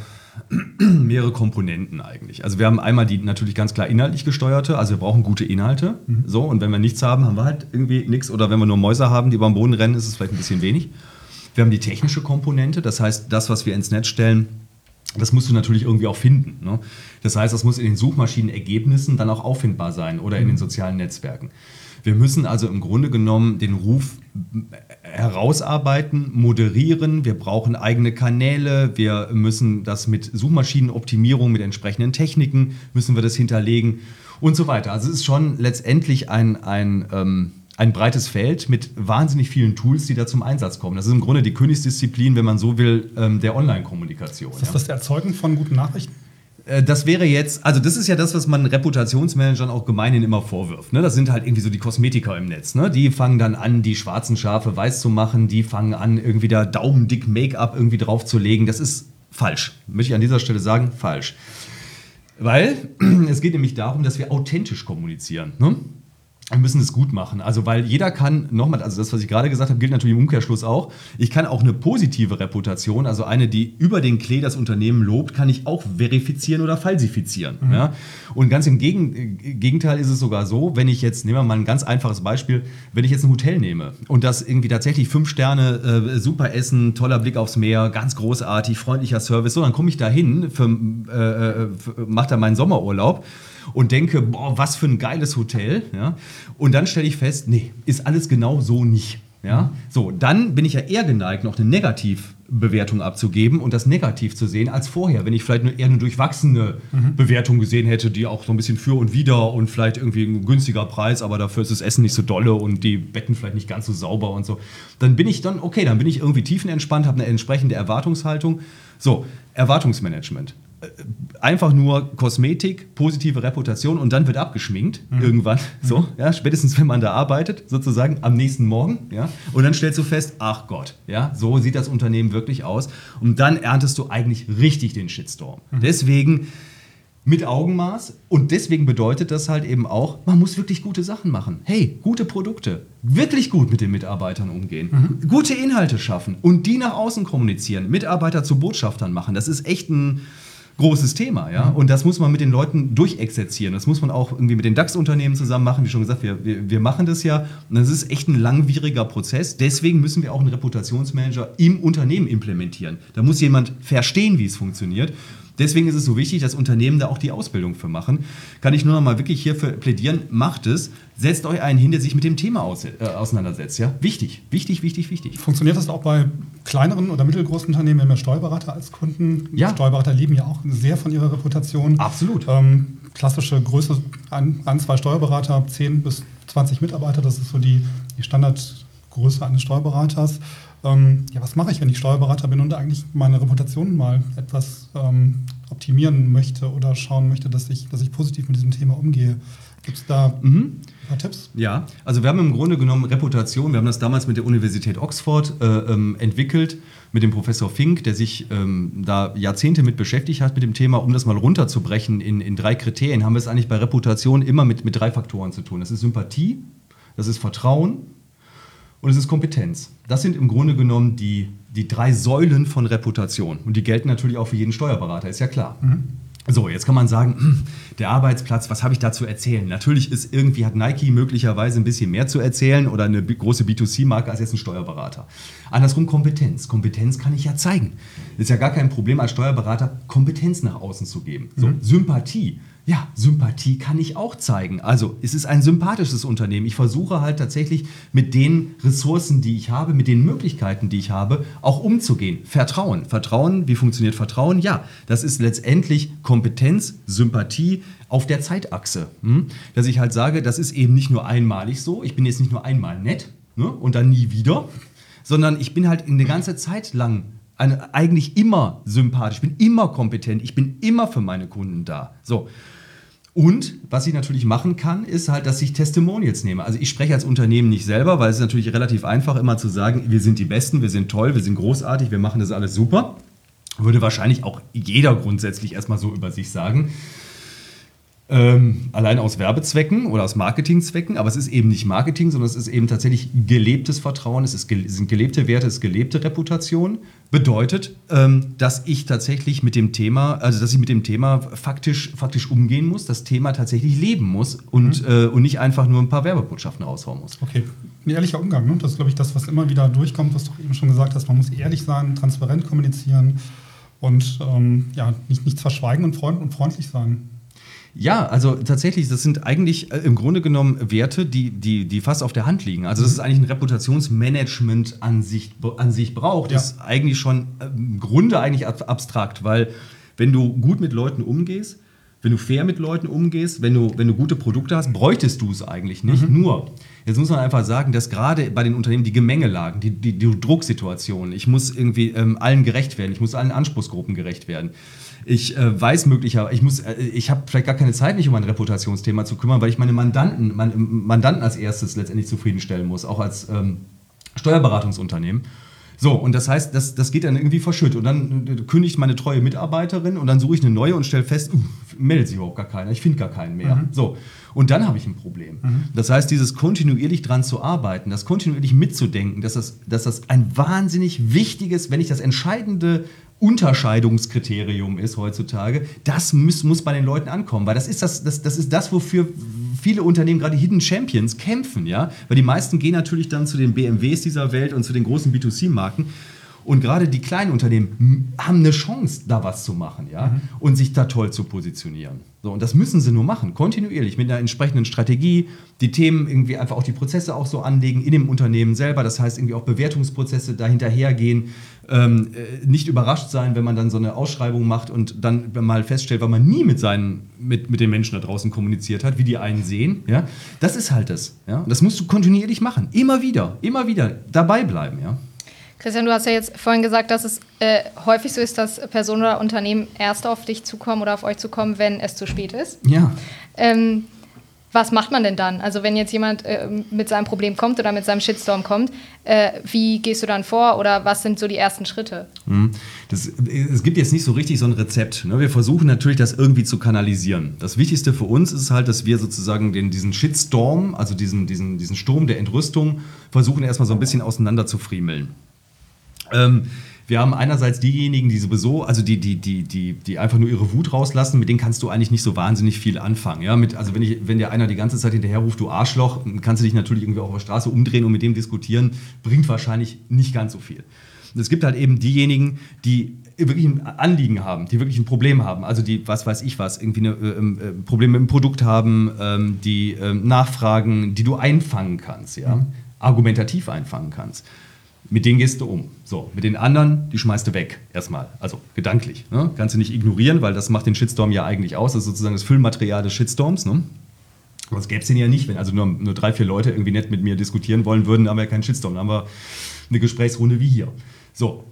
Komponenten eigentlich. Also wir haben einmal die natürlich ganz klar inhaltlich gesteuerte, also wir brauchen gute Inhalte. So, und wenn wir nichts haben, haben wir halt irgendwie nichts. Oder wenn wir nur Mäuse haben, die über den Boden rennen, ist es vielleicht ein bisschen wenig. Wir haben die technische Komponente, das heißt, das, was wir ins Netz stellen, das musst du natürlich irgendwie auch finden. Ne? Das heißt, das muss in den Suchmaschinenergebnissen dann auch auffindbar sein oder in den sozialen Netzwerken. Wir müssen also im Grunde genommen den Ruf herausarbeiten, moderieren. Wir brauchen eigene Kanäle. Wir müssen das mit Suchmaschinenoptimierung, mit entsprechenden Techniken, müssen wir das hinterlegen und so weiter. Also es ist schon letztendlich ein breites Feld mit wahnsinnig vielen Tools, die da zum Einsatz kommen. Das ist im Grunde die Königsdisziplin, wenn man so will, der Online-Kommunikation. Ist das Erzeugen von guten Nachrichten? Das wäre jetzt, also das ist ja das, was man Reputationsmanagern auch gemeinhin immer vorwirft. Ne? Das sind halt irgendwie so die Kosmetiker im Netz. Ne? Die fangen dann an, die schwarzen Schafe weiß zu machen. Die fangen an, irgendwie da daumendick Make-up irgendwie draufzulegen. Das ist falsch. Möchte ich an dieser Stelle sagen, falsch. Weil es geht nämlich darum, dass wir authentisch kommunizieren. Ne? Wir müssen es gut machen. Also, weil jeder kann, nochmal, also das, was ich gerade gesagt habe, gilt natürlich im Umkehrschluss auch. Ich kann auch eine positive Reputation, also eine, die über den Klee das Unternehmen lobt, kann ich auch verifizieren oder falsifizieren. Mhm. Ja? Und ganz im Gegenteil ist es sogar so, wenn ich jetzt, nehmen wir mal ein ganz einfaches Beispiel, wenn ich jetzt ein Hotel nehme und das irgendwie tatsächlich 5 Sterne, super Essen, toller Blick aufs Meer, ganz großartig, freundlicher Service, so, dann komme ich da hin, mache da meinen Sommerurlaub und denke, boah, was für ein geiles Hotel. Ja? Und dann stelle ich fest, nee, ist alles genau so nicht. Ja? So, dann bin ich ja eher geneigt, noch eine Negativbewertung abzugeben und das negativ zu sehen als vorher, wenn ich vielleicht eher eine durchwachsene Bewertung gesehen hätte, die auch so ein bisschen für und wider und vielleicht irgendwie ein günstiger Preis, aber dafür ist das Essen nicht so dolle und die Betten vielleicht nicht ganz so sauber und so. Dann bin ich irgendwie tiefenentspannt, habe eine entsprechende Erwartungshaltung. So, Erwartungsmanagement. Einfach nur Kosmetik, positive Reputation und dann wird abgeschminkt irgendwann, so, ja, spätestens wenn man da arbeitet, sozusagen am nächsten Morgen, ja, und dann stellst du fest, ach Gott, ja, so sieht das Unternehmen wirklich aus und dann erntest du eigentlich richtig den Shitstorm. Deswegen mit Augenmaß und deswegen bedeutet das halt eben auch, man muss wirklich gute Sachen machen. Hey, gute Produkte, wirklich gut mit den Mitarbeitern umgehen, gute Inhalte schaffen und die nach außen kommunizieren, Mitarbeiter zu Botschaftern machen, das ist echt ein großes Thema, ja. Und das muss man mit den Leuten durchexerzieren. Das muss man auch irgendwie mit den DAX-Unternehmen zusammen machen. Wie schon gesagt, wir machen das ja. Und das ist echt ein langwieriger Prozess. Deswegen müssen wir auch einen Reputationsmanager im Unternehmen implementieren. Da muss jemand verstehen, wie es funktioniert. Deswegen ist es so wichtig, dass Unternehmen da auch die Ausbildung für machen. Kann ich nur noch mal wirklich hierfür plädieren, macht es. Setzt euch einen hin, der sich mit dem Thema auseinandersetzt. Ja? Wichtig. Funktioniert das auch bei kleineren oder mittelgroßen Unternehmen? Wir haben ja Steuerberater als Kunden. Ja. Steuerberater leben ja auch sehr von ihrer Reputation. Absolut. Klassische Größe, 2 Steuerberater, 10 bis 20 Mitarbeiter, das ist so die Standardgröße eines Steuerberaters. Was mache ich, wenn ich Steuerberater bin und eigentlich meine Reputation mal etwas optimieren möchte oder schauen möchte, dass ich positiv mit diesem Thema umgehe? Gibt es da ein paar Tipps? Ja, also wir haben im Grunde genommen Reputation, wir haben das damals mit der Universität Oxford entwickelt, mit dem Professor Fink, der sich da Jahrzehnte mit beschäftigt hat mit dem Thema, um das mal runterzubrechen in 3 Kriterien, haben wir es eigentlich bei Reputation immer mit 3 Faktoren zu tun. Das ist Sympathie, das ist Vertrauen und es ist Kompetenz. Das sind im Grunde genommen die 3 Säulen von Reputation. Und die gelten natürlich auch für jeden Steuerberater, ist ja klar. So, jetzt kann man sagen, der Arbeitsplatz, was habe ich da zu erzählen? Natürlich hat Nike möglicherweise ein bisschen mehr zu erzählen oder eine große B2C-Marke als jetzt ein Steuerberater. Andersrum Kompetenz. Kompetenz kann ich ja zeigen. Ist ja gar kein Problem als Steuerberater, Kompetenz nach außen zu geben. So, Sympathie. Ja, Sympathie kann ich auch zeigen. Also es ist ein sympathisches Unternehmen. Ich versuche halt tatsächlich mit den Ressourcen, die ich habe, mit den Möglichkeiten, die ich habe, auch umzugehen. Vertrauen. Vertrauen, wie funktioniert Vertrauen? Ja, das ist letztendlich Kompetenz, Sympathie auf der Zeitachse. Dass ich halt sage, das ist eben nicht nur einmalig so. Ich bin jetzt nicht nur einmal nett, ne, und dann nie wieder, sondern ich bin halt eine ganze Zeit lang eigentlich immer sympathisch, ich bin immer kompetent, ich bin immer für meine Kunden da. So. Und was ich natürlich machen kann, ist halt, dass ich Testimonials nehme. Also ich spreche als Unternehmen nicht selber, weil es ist natürlich relativ einfach immer zu sagen, wir sind die Besten, wir sind toll, wir sind großartig, wir machen das alles super. Würde wahrscheinlich auch jeder grundsätzlich erstmal so über sich sagen. Allein aus Werbezwecken oder aus Marketingzwecken, aber es ist eben nicht Marketing, sondern es ist eben tatsächlich gelebtes Vertrauen, es sind gelebte Werte, es ist gelebte Reputation. Bedeutet, dass ich tatsächlich mit dem Thema, faktisch umgehen muss, das Thema tatsächlich leben muss und nicht einfach nur ein paar Werbebotschaften raushauen muss. Okay, ein ehrlicher Umgang, ne? Das ist, glaube ich, das, was immer wieder durchkommt, was du eben schon gesagt hast. Man muss ehrlich sein, transparent kommunizieren und nichts verschweigen und freundlich sein. Ja, also tatsächlich, das sind eigentlich im Grunde genommen Werte, die fast auf der Hand liegen. Also das ist eigentlich ein Reputationsmanagement an sich braucht. Das ist eigentlich schon im Grunde eigentlich abstrakt, weil wenn du gut mit Leuten umgehst, wenn du fair mit Leuten umgehst, wenn du gute Produkte hast, bräuchtest du es eigentlich nicht. Nur, jetzt muss man einfach sagen, dass gerade bei den Unternehmen die Gemengelagen, die Drucksituationen, ich muss irgendwie allen gerecht werden, ich muss allen Anspruchsgruppen gerecht werden. Ich weiß ich habe vielleicht gar keine Zeit, mich um ein Reputationsthema zu kümmern, weil ich meine Mandanten als erstes letztendlich zufriedenstellen muss, auch als Steuerberatungsunternehmen. So, und das heißt, das geht dann irgendwie verschütt. Und dann kündigt meine treue Mitarbeiterin und dann suche ich eine neue und stelle fest, meldet sich überhaupt gar keiner, ich finde gar keinen mehr. So, und dann habe ich ein Problem. Das heißt, dieses kontinuierlich dran zu arbeiten, das kontinuierlich mitzudenken, dass das ein wahnsinnig wichtiges, wenn nicht das entscheidende Unterscheidungskriterium ist heutzutage, das muss bei den Leuten ankommen, weil das ist das, wofür viele Unternehmen, gerade Hidden Champions, kämpfen, ja, weil die meisten gehen natürlich dann zu den BMWs dieser Welt und zu den großen B2C-Marken und gerade die kleinen Unternehmen haben eine Chance, da was zu machen, ja, und sich da toll zu positionieren. So, und das müssen sie nur machen, kontinuierlich, mit einer entsprechenden Strategie, die Themen irgendwie einfach auch die Prozesse auch so anlegen in dem Unternehmen selber, das heißt irgendwie auch Bewertungsprozesse dahinterhergehen, nicht überrascht sein, wenn man dann so eine Ausschreibung macht und dann mal feststellt, weil man nie mit den Menschen da draußen kommuniziert hat, wie die einen sehen, ja, das ist halt das, ja, und das musst du kontinuierlich machen, immer wieder dabei bleiben, ja. Christian, du hast ja jetzt vorhin gesagt, dass es häufig so ist, dass Personen oder Unternehmen erst auf dich zukommen oder auf euch zukommen, wenn es zu spät ist. Ja. Was macht man denn dann? Also wenn jetzt jemand mit seinem Problem kommt oder mit seinem Shitstorm kommt, wie gehst du dann vor oder was sind so die ersten Schritte? Es gibt jetzt nicht so richtig so ein Rezept. Ne? Wir versuchen natürlich, das irgendwie zu kanalisieren. Das Wichtigste für uns ist halt, dass wir sozusagen diesen Shitstorm, also diesen Sturm der Entrüstung, versuchen erstmal so ein bisschen auseinander zu friemeln. Wir haben einerseits diejenigen, die sowieso, also die einfach nur ihre Wut rauslassen, mit denen kannst du eigentlich nicht so wahnsinnig viel anfangen. Ja? Also wenn dir einer die ganze Zeit hinterher ruft, du Arschloch, kannst du dich natürlich irgendwie auch auf der Straße umdrehen und mit dem diskutieren, bringt wahrscheinlich nicht ganz so viel. Und es gibt halt eben diejenigen, die wirklich ein Anliegen haben, die wirklich ein Problem haben, also die, was weiß ich was, irgendwie Probleme mit dem Produkt haben, die nachfragen, die du einfangen kannst, ja? Argumentativ einfangen kannst. Mit denen gehst du um. So, mit den anderen, die schmeißt du weg, erstmal. Also gedanklich. Ne? Kannst du nicht ignorieren, weil das macht den Shitstorm ja eigentlich aus. Das ist sozusagen das Füllmaterial des Shitstorms. Ne? Das gäbe es den ja nicht, wenn also nur 3, 4 Leute irgendwie nett mit mir diskutieren wollen würden, haben wir ja keinen Shitstorm. Dann haben wir eine Gesprächsrunde wie hier. So,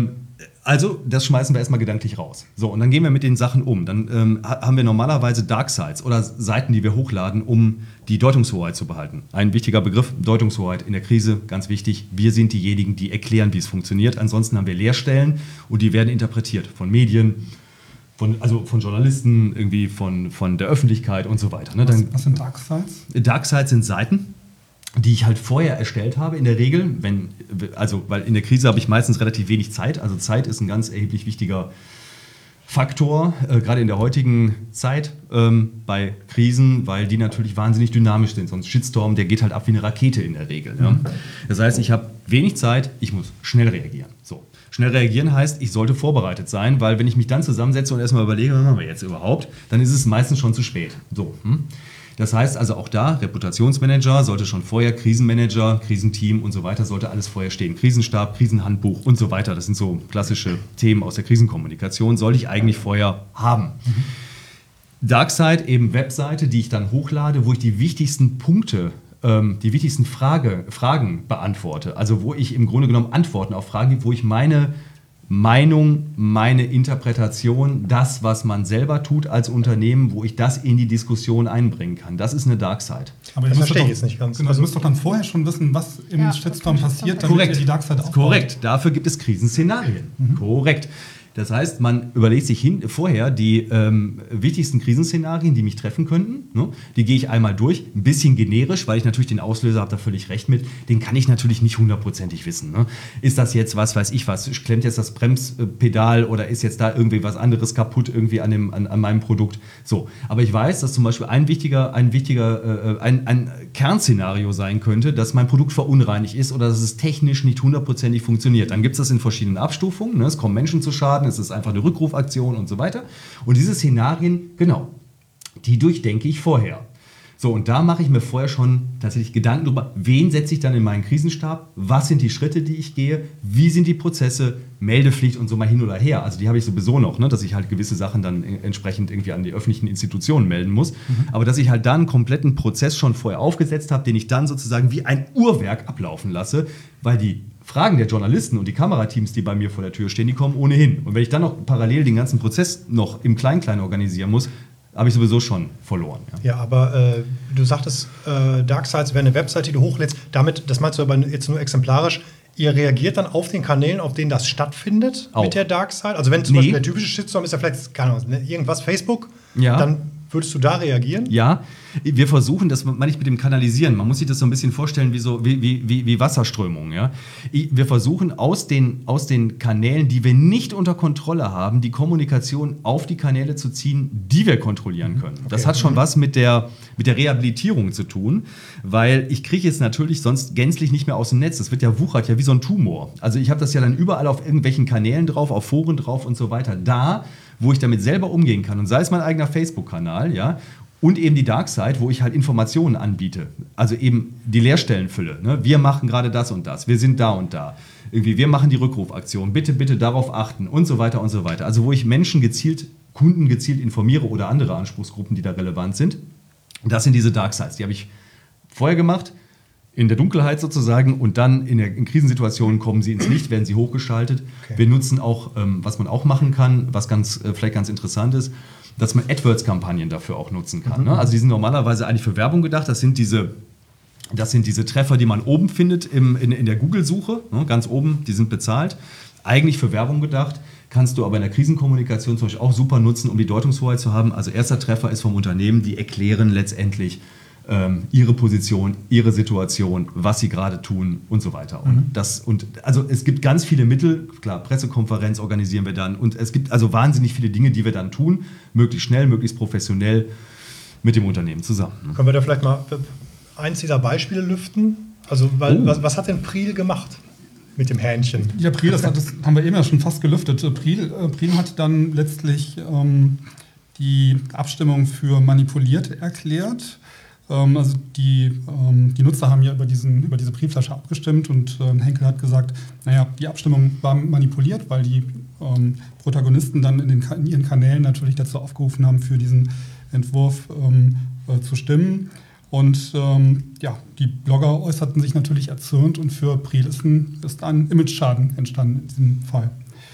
also das schmeißen wir erstmal gedanklich raus. So, und dann gehen wir mit den Sachen um. Dann haben wir normalerweise Darksites oder Seiten, die wir hochladen, um die Deutungshoheit zu behalten. Ein wichtiger Begriff, Deutungshoheit in der Krise, ganz wichtig. Wir sind diejenigen, die erklären, wie es funktioniert. Ansonsten haben wir Leerstellen und die werden interpretiert von Medien, von Journalisten, irgendwie von der Öffentlichkeit und so weiter. Ne? Was sind Darksites? Darksites sind Seiten, die ich halt vorher erstellt habe, in der Regel, weil in der Krise habe ich meistens relativ wenig Zeit. Also Zeit ist ein ganz erheblich wichtiger Faktor, gerade in der heutigen Zeit bei Krisen, weil die natürlich wahnsinnig dynamisch sind. So ein Shitstorm, der geht halt ab wie eine Rakete in der Regel. Ja? Das heißt, ich habe wenig Zeit, ich muss schnell reagieren. So. Schnell reagieren heißt, ich sollte vorbereitet sein, weil wenn ich mich dann zusammensetze und erstmal überlege, was machen wir jetzt überhaupt, dann ist es meistens schon zu spät. So. Das heißt also auch da, Reputationsmanager sollte schon vorher, Krisenmanager, Krisenteam und so weiter, sollte alles vorher stehen. Krisenstab, Krisenhandbuch und so weiter. Das sind so klassische Themen aus der Krisenkommunikation, sollte ich eigentlich vorher haben. Darkside, eben Webseite, die ich dann hochlade, wo ich die wichtigsten Punkte, die wichtigsten Fragen beantworte. Also wo ich im Grunde genommen Antworten auf Fragen gebe, wo ich meine Meinung, meine Interpretation, das, was man selber tut als Unternehmen, wo ich das in die Diskussion einbringen kann. Das ist eine Darkside. Aber das verstehe ich jetzt nicht ganz. Genau, du musst doch dann vorher schon wissen, was im Shitstorm passiert, damit Korrekt. ihr die Darkside aufbaut. Korrekt, dafür gibt es Krisenszenarien. Korrekt. Das heißt, man überlegt sich vorher die wichtigsten Krisenszenarien, die mich treffen könnten. Ne? Die gehe ich einmal durch, ein bisschen generisch, weil ich natürlich den Auslöser, habe da völlig recht mit, den kann ich natürlich nicht hundertprozentig wissen. Ne? Ist das jetzt was, weiß ich was, klemmt jetzt das Bremspedal oder ist jetzt da irgendwie was anderes kaputt irgendwie an meinem Produkt? So, aber ich weiß, dass zum Beispiel ein Kernszenario sein könnte, dass mein Produkt verunreinigt ist oder dass es technisch nicht hundertprozentig funktioniert. Dann gibt es das in verschiedenen Abstufungen. Ne? Es kommen Menschen zu Schaden, es ist einfach eine Rückrufaktion und so weiter. Und diese Szenarien, genau, die durchdenke ich vorher. So, und da mache ich mir vorher schon tatsächlich Gedanken darüber, wen setze ich dann in meinen Krisenstab, was sind die Schritte, die ich gehe, wie sind die Prozesse, Meldepflicht und so mal hin oder her. Also die habe ich sowieso noch, ne, dass ich halt gewisse Sachen dann entsprechend irgendwie an die öffentlichen Institutionen melden muss. Aber dass ich halt da einen kompletten Prozess schon vorher aufgesetzt habe, den ich dann sozusagen wie ein Uhrwerk ablaufen lasse, weil die Fragen der Journalisten und die Kamerateams, die bei mir vor der Tür stehen, die kommen ohnehin. Und wenn ich dann noch parallel den ganzen Prozess noch im Klein-Klein organisieren muss, habe ich sowieso schon verloren. Ja, aber du sagtest, Darksides wäre eine Website, die du hochlädst. Damit, das meinst du aber jetzt nur exemplarisch, ihr reagiert dann auf den Kanälen, auf denen das stattfindet Auch. mit der Darkside? Also wenn zum Beispiel der typische Shitstorm ist ja vielleicht, keine Ahnung, irgendwas Facebook, dann würdest du da reagieren? Ja, wir versuchen, das meine ich mit dem Kanalisieren. Man muss sich das so ein bisschen vorstellen wie Wasserströmungen. Ja? Wir versuchen aus den Kanälen, die wir nicht unter Kontrolle haben, die Kommunikation auf die Kanäle zu ziehen, die wir kontrollieren können. Okay. Das hat schon was mit der Rehabilitierung zu tun, weil ich kriege es natürlich sonst gänzlich nicht mehr aus dem Netz. Das wird ja wuchert, ja wie so ein Tumor. Also ich habe das ja dann überall auf irgendwelchen Kanälen drauf, auf Foren drauf und so weiter. Da, wo ich damit selber umgehen kann, und sei es mein eigener Facebook-Kanal, ja, und eben die Darkside, wo ich halt Informationen anbiete. Also eben die Leerstellenfülle. Ne? Wir machen gerade das und das. Wir sind da und da. Irgendwie, wir machen die Rückrufaktion. Bitte, bitte darauf achten und so weiter und so weiter. Also wo ich Menschen gezielt, Kunden gezielt informiere oder andere Anspruchsgruppen, die da relevant sind. Das sind diese Darksides. Die habe ich vorher gemacht, in der Dunkelheit sozusagen, und dann in Krisensituationen kommen sie ins Licht, werden sie hochgeschaltet. Okay. Wir nutzen auch, was man auch machen kann, was vielleicht ganz interessant ist, dass man AdWords-Kampagnen dafür auch nutzen kann. Ne? Also die sind normalerweise eigentlich für Werbung gedacht. Das sind diese Treffer, die man oben findet in der Google-Suche, ne? Ganz oben, die sind bezahlt. Eigentlich für Werbung gedacht, kannst du aber in der Krisenkommunikation zum Beispiel auch super nutzen, um die Deutungshoheit zu haben. Also erster Treffer ist vom Unternehmen, die erklären letztendlich ihre Position, ihre Situation, was sie gerade tun und so weiter. Also es gibt ganz viele Mittel, klar, Pressekonferenz organisieren wir dann, und es gibt also wahnsinnig viele Dinge, die wir dann tun, möglichst schnell, möglichst professionell mit dem Unternehmen zusammen. Können wir da vielleicht mal eins dieser Beispiele lüften? Also was hat denn Priel gemacht mit dem Hähnchen? Ja, Priel, das haben wir eben ja schon fast gelüftet. Priel hat dann letztlich die Abstimmung für manipuliert erklärt. Also die Nutzer haben ja über diese Briefflasche abgestimmt, und Henkel hat gesagt, naja, die Abstimmung war manipuliert, weil die Protagonisten dann in ihren Kanälen natürlich dazu aufgerufen haben, für diesen Entwurf zu stimmen. Und die Blogger äußerten sich natürlich erzürnt, und für Priel ist ein Image-Schaden entstanden in diesem Fall.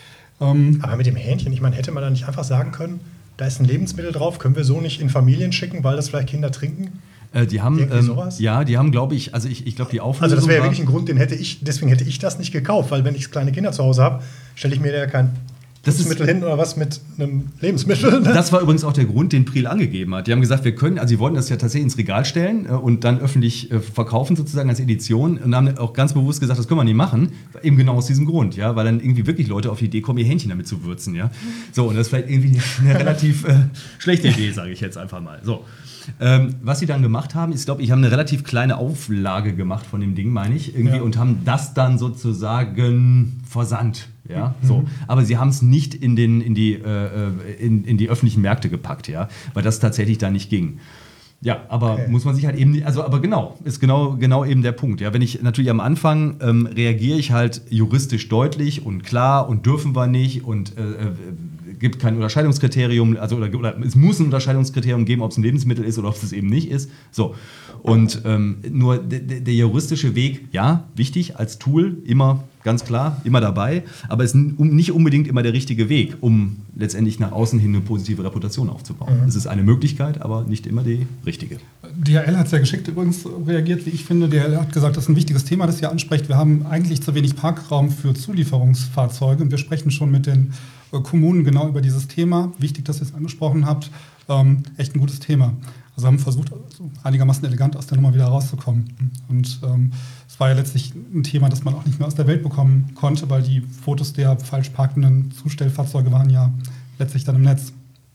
Aber mit dem Hähnchen, ich meine, hätte man da nicht einfach sagen können, da ist ein Lebensmittel drauf, können wir so nicht in Familien schicken, weil das vielleicht Kinder trinken? Die haben, die haben, glaube ich, also ich glaube, die Auflösung. Also das wäre ja wirklich ein Grund, deswegen hätte ich das nicht gekauft, weil wenn ich kleine Kinder zu Hause habe, stelle ich mir da kein Lebensmittel hin oder was mit einem Lebensmittel. Ne? Das war übrigens auch der Grund, den Priel angegeben hat. Die haben gesagt, sie wollten das ja tatsächlich ins Regal stellen und dann öffentlich verkaufen sozusagen als Edition, und haben auch ganz bewusst gesagt, das können wir nicht machen, eben genau aus diesem Grund, ja, weil dann irgendwie wirklich Leute auf die Idee kommen, ihr Hähnchen damit zu würzen, ja. So, und das ist vielleicht irgendwie eine relativ schlechte Idee, sage ich jetzt einfach mal. So. Was sie dann gemacht haben, ist, glaube ich, haben eine relativ kleine Auflage gemacht von dem Ding, meine ich, irgendwie, und haben das dann sozusagen versandt. Ja, so. Aber sie haben es nicht in die öffentlichen Märkte gepackt, ja, weil das tatsächlich da nicht ging. Ja, aber muss man sich halt eben, ist genau eben der Punkt. Ja, wenn ich natürlich am Anfang reagiere ich halt juristisch deutlich und klar und dürfen wir nicht und gibt kein Unterscheidungskriterium, oder es muss ein Unterscheidungskriterium geben, ob es ein Lebensmittel ist oder ob es es eben nicht ist. So. Und nur der juristische Weg, ja, wichtig als Tool, immer ganz klar, immer dabei, aber es ist nicht unbedingt immer der richtige Weg, um letztendlich nach außen hin eine positive Reputation aufzubauen. Es ist eine Möglichkeit, aber nicht immer die richtige. DHL hat sehr geschickt übrigens reagiert, wie ich finde. DHL hat gesagt, das ist ein wichtiges Thema, das ihr ansprecht. Wir haben eigentlich zu wenig Parkraum für Zulieferungsfahrzeuge, und wir sprechen schon mit den Kommunen genau über dieses Thema. Wichtig, dass ihr es angesprochen habt. Echt ein gutes Thema. Also haben versucht, einigermaßen elegant aus der Nummer wieder rauszukommen. Und es war ja letztlich ein Thema, das man auch nicht mehr aus der Welt bekommen konnte, weil die Fotos der falsch parkenden Zustellfahrzeuge waren ja letztlich dann im Netz.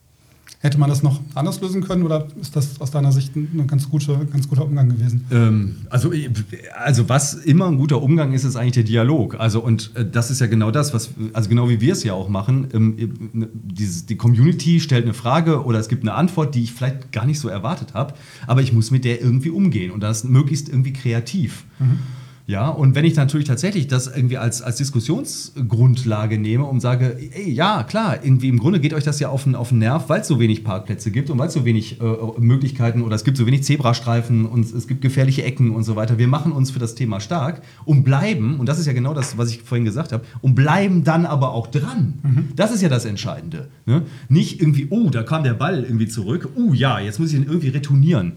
Hätte man das noch anders lösen können oder ist das aus deiner Sicht ein ganz guter Umgang gewesen? Also was immer ein guter Umgang ist, ist eigentlich der Dialog. Und das ist ja genau das, genau wie wir es ja auch machen. Die Community stellt eine Frage oder es gibt eine Antwort, die ich vielleicht gar nicht so erwartet habe, aber ich muss mit der irgendwie umgehen und das möglichst irgendwie kreativ. Ja, und wenn ich natürlich tatsächlich das irgendwie als Diskussionsgrundlage nehme und sage, ey, ja, klar, irgendwie im Grunde geht euch das ja auf den Nerv, weil es so wenig Parkplätze gibt und weil es so wenig Möglichkeiten oder es gibt so wenig Zebrastreifen und es gibt gefährliche Ecken und so weiter. Wir machen uns für das Thema stark und bleiben, und das ist ja genau das, was ich vorhin gesagt habe, und bleiben dann aber auch dran. Das ist ja das Entscheidende. Ne? Nicht irgendwie, da kam der Ball irgendwie zurück, ja, jetzt muss ich ihn irgendwie retournieren.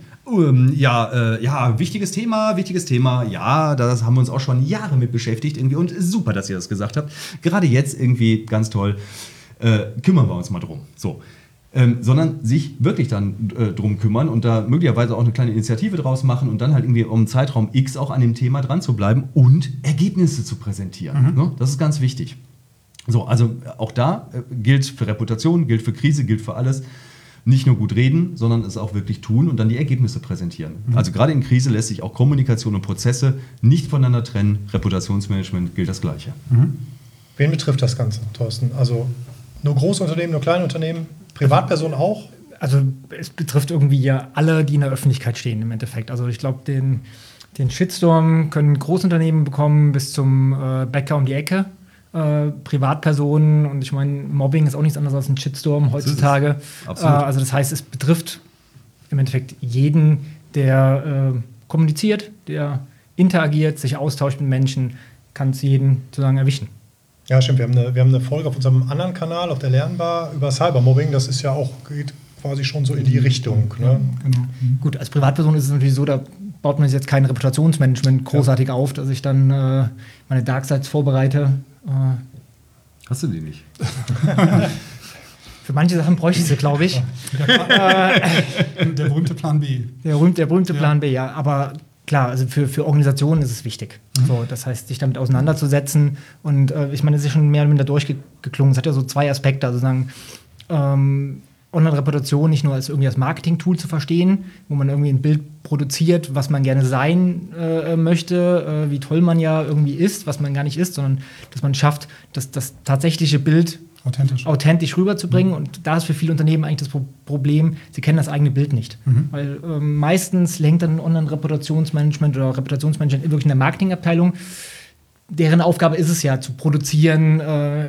Wichtiges Thema, ja, das haben wir uns auch schon Jahre mit beschäftigt irgendwie und super, dass ihr das gesagt habt. Gerade jetzt irgendwie ganz toll, kümmern wir uns mal drum. So. Sondern sich wirklich dann drum kümmern und da möglicherweise auch eine kleine Initiative draus machen und dann halt irgendwie um Zeitraum X auch an dem Thema dran zu bleiben und Ergebnisse zu präsentieren. Ne? Das ist ganz wichtig. So, also auch da gilt für Reputation, gilt für Krise, gilt für alles. Nicht nur gut reden, sondern es auch wirklich tun und dann die Ergebnisse präsentieren. Also gerade in Krise lässt sich auch Kommunikation und Prozesse nicht voneinander trennen. Reputationsmanagement gilt das Gleiche. Wen betrifft das Ganze, Thorsten? Also nur Großunternehmen, nur Kleinunternehmen, Privatpersonen auch? Also es betrifft irgendwie ja alle, die in der Öffentlichkeit stehen im Endeffekt. Also ich glaube, den Shitstorm können Großunternehmen bekommen bis zum Bäcker um die Ecke. Privatpersonen und ich meine, Mobbing ist auch nichts anderes als ein Shitstorm heutzutage. Also das heißt, es betrifft im Endeffekt jeden, der kommuniziert, der interagiert, sich austauscht mit Menschen, kann es jeden sozusagen erwischen. Ja, stimmt. Wir haben eine Folge auf unserem anderen Kanal, auf der Lernbar, über Cybermobbing. Das ist ja auch, geht quasi schon so in die Richtung. Ne? Ja, genau. Gut, als Privatperson ist es natürlich so, da baut man jetzt kein Reputationsmanagement großartig auf, dass ich dann meine Darksides vorbereite. Hast du die nicht? Für manche Sachen bräuchte ich sie, glaube ich. Der berühmte Plan B. Der berühmte Plan B, ja. Aber klar, also für Organisationen ist es wichtig. So, das heißt, sich damit auseinanderzusetzen. Und ich meine, es ist schon mehr oder minder durchgeklungen. Es hat ja so zwei Aspekte. Also sagen, Online-Reputation nicht nur als irgendwie als Marketing-Tool zu verstehen, wo man irgendwie ein Bild produziert, was man gerne sein möchte, wie toll man ja irgendwie ist, was man gar nicht ist, sondern dass man schafft, das tatsächliche Bild authentisch rüberzubringen. Und da ist für viele Unternehmen eigentlich das Problem, sie kennen das eigene Bild nicht. Weil meistens lenkt dann Online-Reputationsmanagement oder Reputationsmanagement wirklich in der Marketingabteilung. Deren Aufgabe ist es ja, zu produzieren,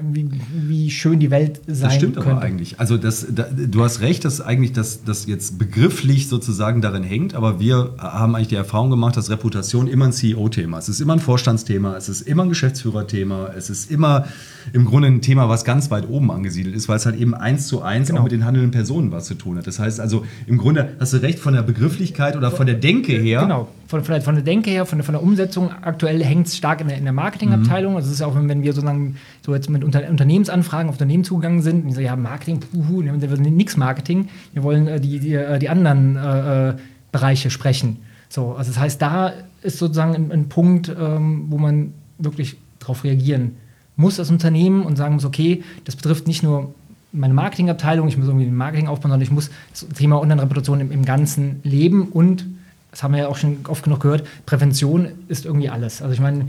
wie schön die Welt sein könnte. Das stimmt aber eigentlich. Also du hast recht, dass eigentlich das jetzt begrifflich sozusagen darin hängt, aber wir haben eigentlich die Erfahrung gemacht, dass Reputation immer ein CEO-Thema ist. Es ist immer ein Vorstandsthema, es ist immer ein Geschäftsführerthema, es ist immer im Grunde ein Thema, was ganz weit oben angesiedelt ist, weil es halt eben 1:1 auch mit den handelnden Personen was zu tun hat. Das heißt also, im Grunde hast du recht von der Begrifflichkeit oder von der Denke her. Genau, von der Denke her, von der Umsetzung. Aktuell hängt es stark in der Marketingabteilung. Also es ist ja auch, wenn wir sozusagen so jetzt mit Unternehmensanfragen auf Unternehmen zugegangen sind, und die sagen, ja, Marketing, wir wollen nichts Marketing, wir wollen die anderen Bereiche sprechen. So, also das heißt, da ist sozusagen ein Punkt, wo man wirklich darauf reagieren muss als Unternehmen und sagen muss, okay, das betrifft nicht nur meine Marketingabteilung, ich muss irgendwie den Marketing aufbauen, sondern ich muss das Thema Online-Reputation im ganzen Leben und, das haben wir ja auch schon oft genug gehört, Prävention ist irgendwie alles. Also ich meine,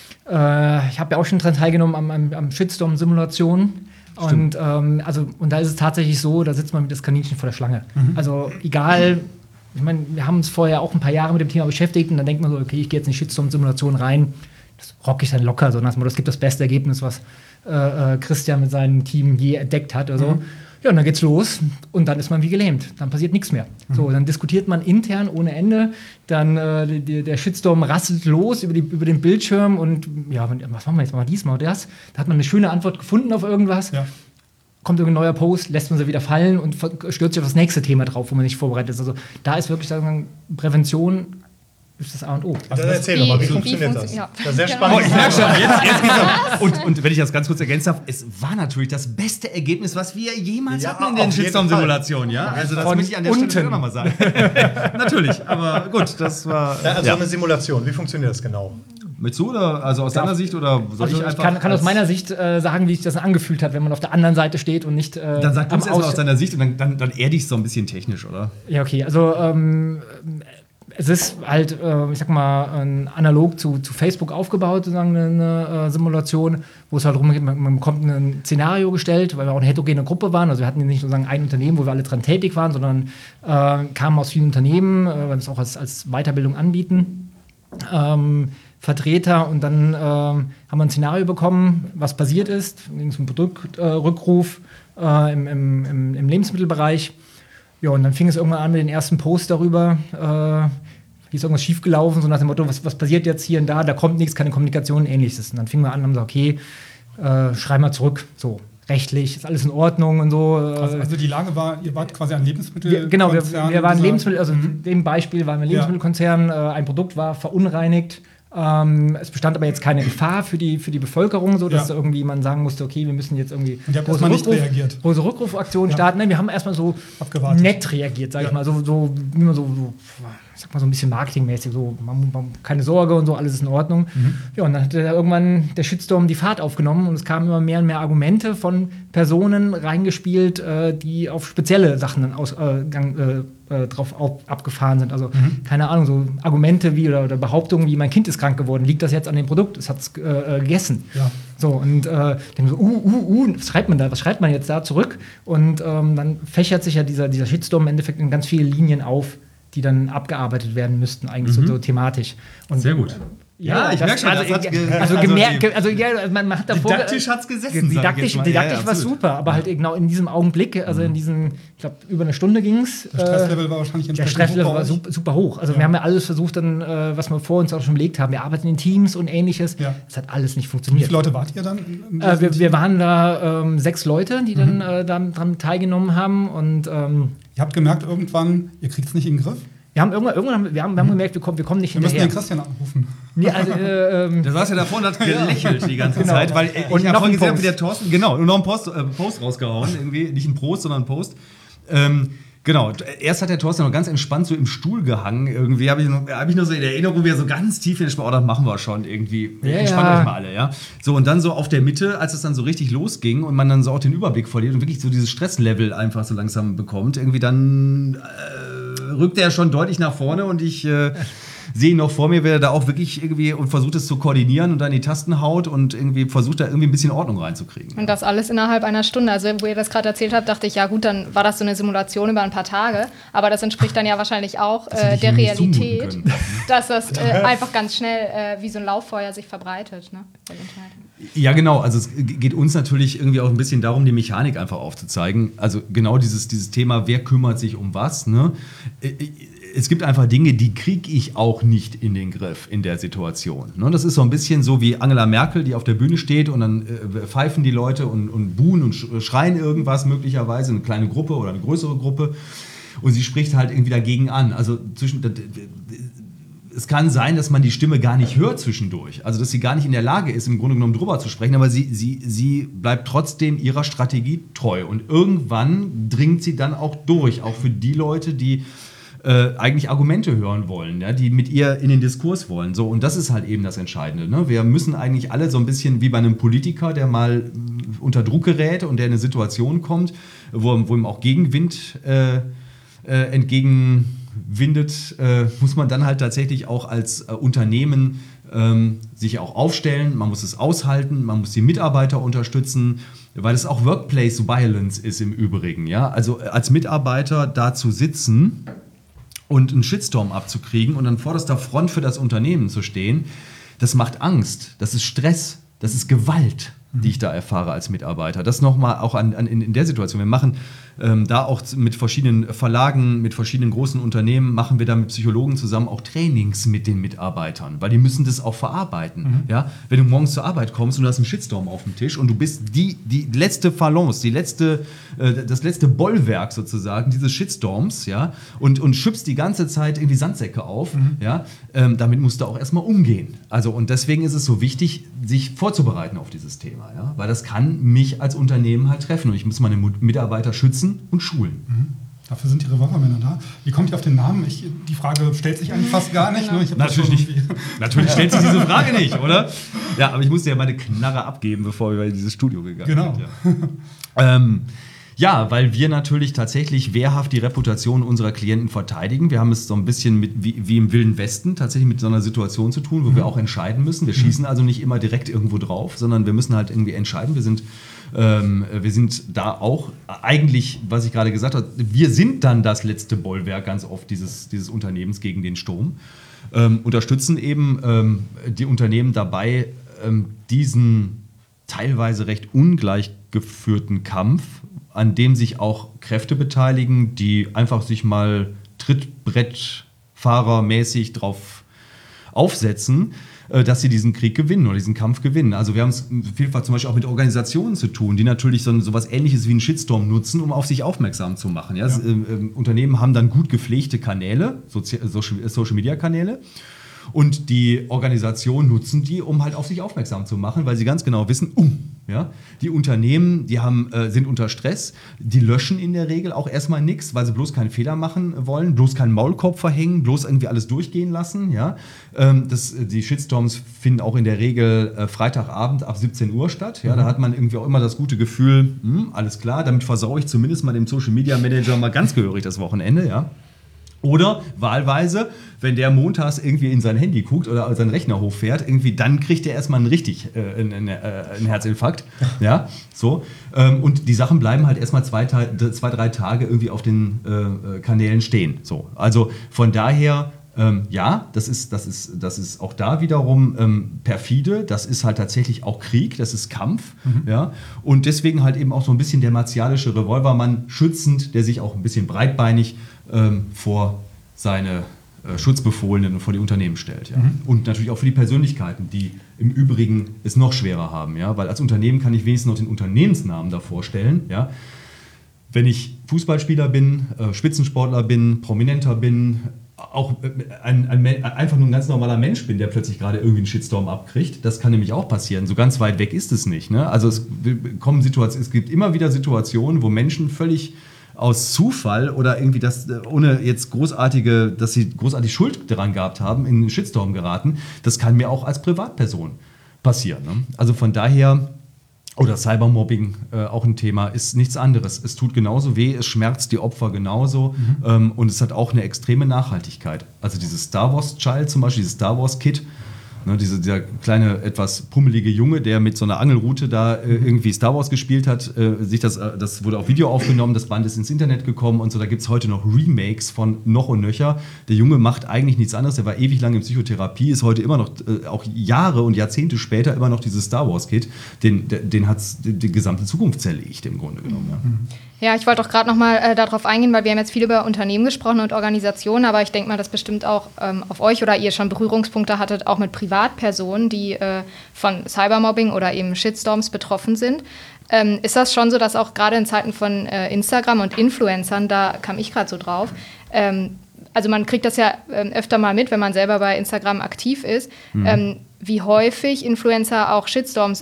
ich habe ja auch schon daran teilgenommen am Shitstorm-Simulation. Und da ist es tatsächlich so, da sitzt man mit das Kaninchen vor der Schlange. Also egal, ich meine, wir haben uns vorher auch ein paar Jahre mit dem Thema beschäftigt und dann denkt man so, okay, ich gehe jetzt in die Shitstorm-Simulation rein, das rocke ich dann locker, so das gibt das beste Ergebnis, was Christian mit seinem Team je entdeckt hat. Also. Ja, und dann geht's los und dann ist man wie gelähmt. Dann passiert nichts mehr. So, dann diskutiert man intern ohne Ende. Dann der Shitstorm rasselt los über den Bildschirm und ja, was machen wir jetzt? Machen wir dies, machen wir das? Da hat man eine schöne Antwort gefunden auf irgendwas. Ja. Kommt irgendein neuer Post, lässt man sie wieder fallen und stürzt sich auf das nächste Thema drauf, wo man nicht vorbereitet ist. Also da ist wirklich Prävention ist das A und O. Also erzähl doch mal, wie funktioniert das? Ja. Das ist sehr spannend. Ich merke schon, jetzt geht's und wenn ich das ganz kurz ergänzen darf, es war natürlich das beste Ergebnis, was wir jemals hatten in den Shitstorm-Simulationen. Ja? Also das möchte ich an der Stelle auch nochmal sagen. Natürlich, aber gut, das war... Ja, also eine Simulation, wie funktioniert das genau? Möchtest du oder also aus deiner Sicht oder soll Also ich ich einfach kann aus meiner Sicht sagen, wie sich das angefühlt hat, wenn man auf der anderen Seite steht und nicht dann sag du es erstmal aus deiner Sicht und dann erde ich es so ein bisschen technisch, oder? Ja, okay. Also es ist halt, ich sag mal, analog zu Facebook aufgebaut, sozusagen eine Simulation, wo es halt darum geht, man bekommt ein Szenario gestellt, weil wir auch eine heterogene Gruppe waren. Also wir hatten nicht sozusagen ein Unternehmen, wo wir alle dran tätig waren, sondern kamen aus vielen Unternehmen, weil wir es auch als Weiterbildung anbieten. Vertreter und dann haben wir ein Szenario bekommen, was passiert ist. Ging es um Produktrückruf im Lebensmittelbereich. Ja, und dann fing es irgendwann an mit den ersten Posts darüber. Ist irgendwas schiefgelaufen, so nach dem Motto, was passiert jetzt hier und da kommt nichts, keine Kommunikation und ähnliches. Und dann fingen wir an und haben gesagt, okay, schreiben wir zurück, so rechtlich, ist alles in Ordnung und so. Also die Lage war, ihr wart quasi ein Lebensmittelkonzern. Genau, wir waren Lebensmittel, also in dem Beispiel waren wir ein Lebensmittelkonzern, ein Produkt war verunreinigt. Es bestand aber jetzt keine Gefahr für die Bevölkerung, so dass irgendwie man sagen musste, okay, wir müssen jetzt irgendwie und ihr habt erstmal nicht reagiert. Große Rückrufaktionen starten. Nein, wir haben erstmal so abgewartet. Nett reagiert, sag ich mal, so wie man so ich sag mal so ein bisschen marketingmäßig, so man, keine Sorge und so, alles ist in Ordnung. Ja, und dann hat irgendwann der Shitstorm die Fahrt aufgenommen und es kamen immer mehr und mehr Argumente von Personen reingespielt, die auf spezielle Sachen dann drauf abgefahren sind. Also, keine Ahnung, so Argumente wie oder Behauptungen wie, mein Kind ist krank geworden, liegt das jetzt an dem Produkt? Es hat es gegessen. Ja. So, und dann so, was schreibt man jetzt da zurück? Und dann fächert sich ja dieser Shitstorm im Endeffekt in ganz viele Linien auf, die dann abgearbeitet werden müssten, eigentlich so thematisch. Und sehr gut. Ja, ich merke schon, man hat davor... Didaktisch hat es gesessen, Didaktisch war super, aber halt genau in diesem Augenblick, also in diesem, ich glaube, über eine Stunde ging es. Der Stresslevel war wahrscheinlich entsprechend Der Stresslevel war super hoch. Also wir haben ja alles versucht, dann, was wir vor uns auch schon belegt haben. Wir arbeiten in Teams und Ähnliches. Ja. Das hat alles nicht funktioniert. Wie viele Leute wart ihr dann? Wir waren da 6 Leute, die dann daran teilgenommen haben. Und, ihr habt gemerkt irgendwann, ihr kriegt es nicht in den Griff? Wir haben gemerkt, wir kommen nicht hinterher. Wir müssen den Christian anrufen. Nee, also, der saß ja davor und hat gelächelt die ganze Zeit, weil ich habe vorhin gesehen, wie der Thorsten, und noch einen Post rausgehauen, irgendwie, nicht ein Post, sondern ein Post. Genau, erst hat der Thorsten noch ganz entspannt so im Stuhl gehangen, irgendwie habe ich nur so in Erinnerung, wie er so ganz tief in den Sport, das machen wir schon irgendwie, entspannt euch mal alle, ja. So, und dann so auf der Mitte, als es dann so richtig losging und man dann so auch den Überblick verliert und wirklich so dieses Stresslevel einfach so langsam bekommt, irgendwie dann rückt er schon deutlich nach vorne und ich sehe ihn noch vor mir, wer er da auch wirklich irgendwie und versucht es zu koordinieren und dann die Tasten haut und irgendwie versucht da irgendwie ein bisschen Ordnung reinzukriegen. Und das alles innerhalb einer Stunde. Also wo ihr das gerade erzählt habt, dachte ich, ja gut, dann war das so eine Simulation über ein paar Tage. Aber das entspricht dann ja wahrscheinlich auch der Realität, dass das einfach ganz schnell wie so ein Lauffeuer sich verbreitet. Ne? Ja, genau. Also es geht uns natürlich irgendwie auch ein bisschen darum, die Mechanik einfach aufzuzeigen. Also genau dieses Thema, wer kümmert sich um was, ne? Es gibt einfach Dinge, die kriege ich auch nicht in den Griff in der Situation. Das ist so ein bisschen so wie Angela Merkel, die auf der Bühne steht und dann pfeifen die Leute und buhen und schreien irgendwas möglicherweise, eine kleine Gruppe oder eine größere Gruppe. Und sie spricht halt irgendwie dagegen an. Also es kann sein, dass man die Stimme gar nicht hört zwischendurch. Also dass sie gar nicht in der Lage ist, im Grunde genommen drüber zu sprechen. Aber sie bleibt trotzdem ihrer Strategie treu. Und irgendwann dringt sie dann auch durch. Auch für die Leute, die eigentlich Argumente hören wollen, ja, die mit ihr in den Diskurs wollen. So, und das ist halt eben das Entscheidende. Ne? Wir müssen eigentlich alle so ein bisschen wie bei einem Politiker, der mal unter Druck gerät und der in eine Situation kommt, wo ihm auch Gegenwind entgegenwindet, muss man dann halt tatsächlich auch als Unternehmen sich auch aufstellen, man muss es aushalten, man muss die Mitarbeiter unterstützen, weil es auch Workplace Violence ist im Übrigen. Ja? Also als Mitarbeiter da zu sitzen und einen Shitstorm abzukriegen und an vorderster Front für das Unternehmen zu stehen, das macht Angst, das ist Stress, das ist Gewalt, die ich da erfahre als Mitarbeiter. Das nochmal auch in der Situation. Wir machen da auch mit verschiedenen Verlagen, mit verschiedenen großen Unternehmen, machen wir da mit Psychologen zusammen auch Trainings mit den Mitarbeitern, weil die müssen das auch verarbeiten. Ja? Wenn du morgens zur Arbeit kommst und du hast einen Shitstorm auf dem Tisch und du bist die letzte Phalanx, das letzte Bollwerk sozusagen dieses Shitstorms, ja, und schüppst die ganze Zeit irgendwie Sandsäcke auf, ja, damit musst du auch erstmal umgehen. Also, und deswegen ist es so wichtig, sich vorzubereiten auf dieses Thema, ja? Weil das kann mich als Unternehmen halt treffen und ich muss meine Mitarbeiter schützen und schulen. Dafür sind die Revolvermänner da. Wie kommt ihr auf den Namen? Die Frage stellt sich eigentlich fast gar nicht. Ne? Natürlich nicht. Natürlich stellt sich diese Frage nicht, oder? Ja, aber ich musste ja meine Knarre abgeben, bevor wir in dieses Studio gegangen sind. Genau. Ja, weil wir natürlich tatsächlich wehrhaft die Reputation unserer Klienten verteidigen. Wir haben es so ein bisschen wie im Wilden Westen tatsächlich mit so einer Situation zu tun, wo wir auch entscheiden müssen. Wir schießen also nicht immer direkt irgendwo drauf, sondern wir müssen halt irgendwie entscheiden. Wir sind da auch eigentlich, was ich gerade gesagt habe, wir sind dann das letzte Bollwerk ganz oft dieses Unternehmens gegen den Sturm. Unterstützen eben die Unternehmen dabei, diesen teilweise recht ungleich geführten Kampf, an dem sich auch Kräfte beteiligen, die einfach sich mal Trittbrettfahrermäßig drauf aufsetzen, dass sie diesen Krieg gewinnen oder diesen Kampf gewinnen. Also wir haben es vielfach zum Beispiel auch mit Organisationen zu tun, die natürlich so was Ähnliches wie einen Shitstorm nutzen, um auf sich aufmerksam zu machen. Ja? Ja. Unternehmen haben dann gut gepflegte Kanäle, Social-Media-Kanäle, und die Organisationen nutzen die, um halt auf sich aufmerksam zu machen, weil sie ganz genau wissen, ja, die Unternehmen, die sind unter Stress, die löschen in der Regel auch erstmal nichts, weil sie bloß keinen Fehler machen wollen, bloß keinen Maulkorb verhängen, bloß irgendwie alles durchgehen lassen. Ja. Die Shitstorms finden auch in der Regel Freitagabend ab 17 Uhr statt. Ja. Da hat man irgendwie auch immer das gute Gefühl, alles klar, damit versaue ich zumindest mal dem Social Media Manager mal ganz gehörig das Wochenende. Ja. Oder wahlweise, wenn der montags irgendwie in sein Handy guckt oder seinen Rechner hochfährt, irgendwie, dann kriegt er erstmal einen Herzinfarkt. Ja, so. Und die Sachen bleiben halt erstmal 2-3 Tage irgendwie auf den Kanälen stehen. So. Also von daher, ja, das ist auch da wiederum perfide. Das ist halt tatsächlich auch Krieg, das ist Kampf. Ja? Und deswegen halt eben auch so ein bisschen der martialische Revolvermann schützend, der sich auch ein bisschen breitbeinig vor seine Schutzbefohlenen und vor die Unternehmen stellt. Ja. Und natürlich auch für die Persönlichkeiten, die im Übrigen es noch schwerer haben. Ja. Weil als Unternehmen kann ich wenigstens noch den Unternehmensnamen davor stellen. Ja. Wenn ich Fußballspieler bin, Spitzensportler bin, Prominenter bin, auch einfach nur ein ganz normaler Mensch bin, der plötzlich gerade irgendwie einen Shitstorm abkriegt, das kann nämlich auch passieren. So ganz weit weg ist es nicht. Ne? Also es gibt immer wieder Situationen, wo Menschen völlig aus Zufall oder irgendwie ohne jetzt dass sie großartig Schuld daran gehabt haben, in einen Shitstorm geraten. Das kann mir auch als Privatperson passieren. Ne? Also von daher, oder Cybermobbing, auch ein Thema, ist nichts anderes. Es tut genauso weh, es schmerzt die Opfer genauso und es hat auch eine extreme Nachhaltigkeit. Also dieses Star Wars Child zum Beispiel, dieses Star Wars Kid, ne, dieser kleine, etwas pummelige Junge, der mit so einer Angelrute da irgendwie Star Wars gespielt hat, das wurde auf Video aufgenommen, das Band ist ins Internet gekommen und so, da gibt es heute noch Remakes von noch und nöcher. Der Junge macht eigentlich nichts anderes, der war ewig lang in Psychotherapie, ist heute immer noch, auch Jahre und Jahrzehnte später, immer noch dieses Star Wars Kid, den hat die gesamte Zukunft zerlegt im Grunde genommen. Ja. Ja, ich wollte auch gerade noch mal darauf eingehen, weil wir haben jetzt viel über Unternehmen gesprochen und Organisationen, aber ich denke mal, dass bestimmt auch auf euch oder ihr schon Berührungspunkte hattet, auch mit Privatpersonen, die von Cybermobbing oder eben Shitstorms betroffen sind. Ist das schon so, dass auch gerade in Zeiten von Instagram und Influencern, da kam ich gerade so drauf, also man kriegt das ja öfter mal mit, wenn man selber bei Instagram aktiv ist, wie häufig Influencer auch Shitstorms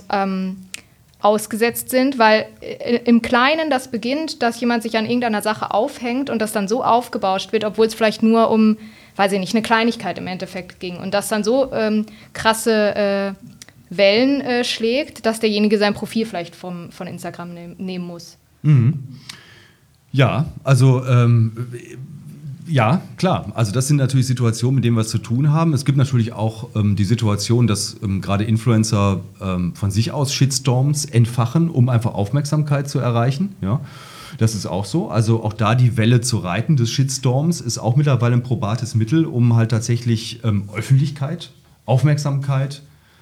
ausgesetzt sind, weil im Kleinen das beginnt, dass jemand sich an irgendeiner Sache aufhängt und das dann so aufgebauscht wird, obwohl es vielleicht nur um, weiß ich nicht, eine Kleinigkeit im Endeffekt ging und das dann so krasse Wellen schlägt, dass derjenige sein Profil vielleicht von Instagram nehmen muss. Ja, also ja, klar. Also das sind natürlich Situationen, mit denen wir es zu tun haben. Es gibt natürlich auch die Situation, dass gerade Influencer von sich aus Shitstorms entfachen, um einfach Aufmerksamkeit zu erreichen. Ja, das ist auch so. Also auch da die Welle zu reiten des Shitstorms ist auch mittlerweile ein probates Mittel, um halt tatsächlich Öffentlichkeit, Aufmerksamkeit,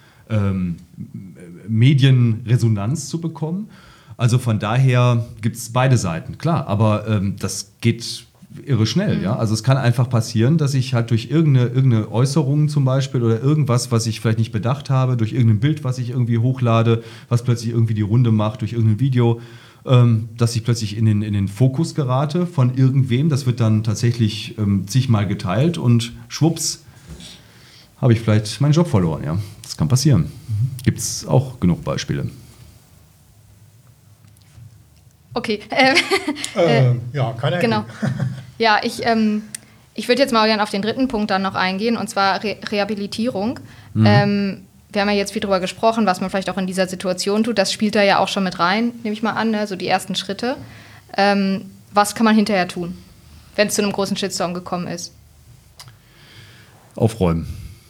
Medienresonanz zu bekommen. Also von daher gibt es beide Seiten, klar. Aber das geht irre schnell, ja. Also es kann einfach passieren, dass ich halt durch irgendeine Äußerung zum Beispiel oder irgendwas, was ich vielleicht nicht bedacht habe, durch irgendein Bild, was ich irgendwie hochlade, was plötzlich irgendwie die Runde macht, durch irgendein Video, dass ich plötzlich in den Fokus gerate von irgendwem. Das wird dann tatsächlich zigmal geteilt und schwupps, habe ich vielleicht meinen Job verloren, ja. Das kann passieren. Gibt es auch genug Beispiele. Okay. Ja, keine Genau. Ja, ich würde jetzt mal gerne auf den dritten Punkt dann noch eingehen, und zwar Rehabilitierung. Wir haben ja jetzt viel drüber gesprochen, was man vielleicht auch in dieser Situation tut. Das spielt da ja auch schon mit rein, nehme ich mal an, ne? So die ersten Schritte. Was kann man hinterher tun, wenn es zu einem großen Shitstorm gekommen ist? Aufräumen.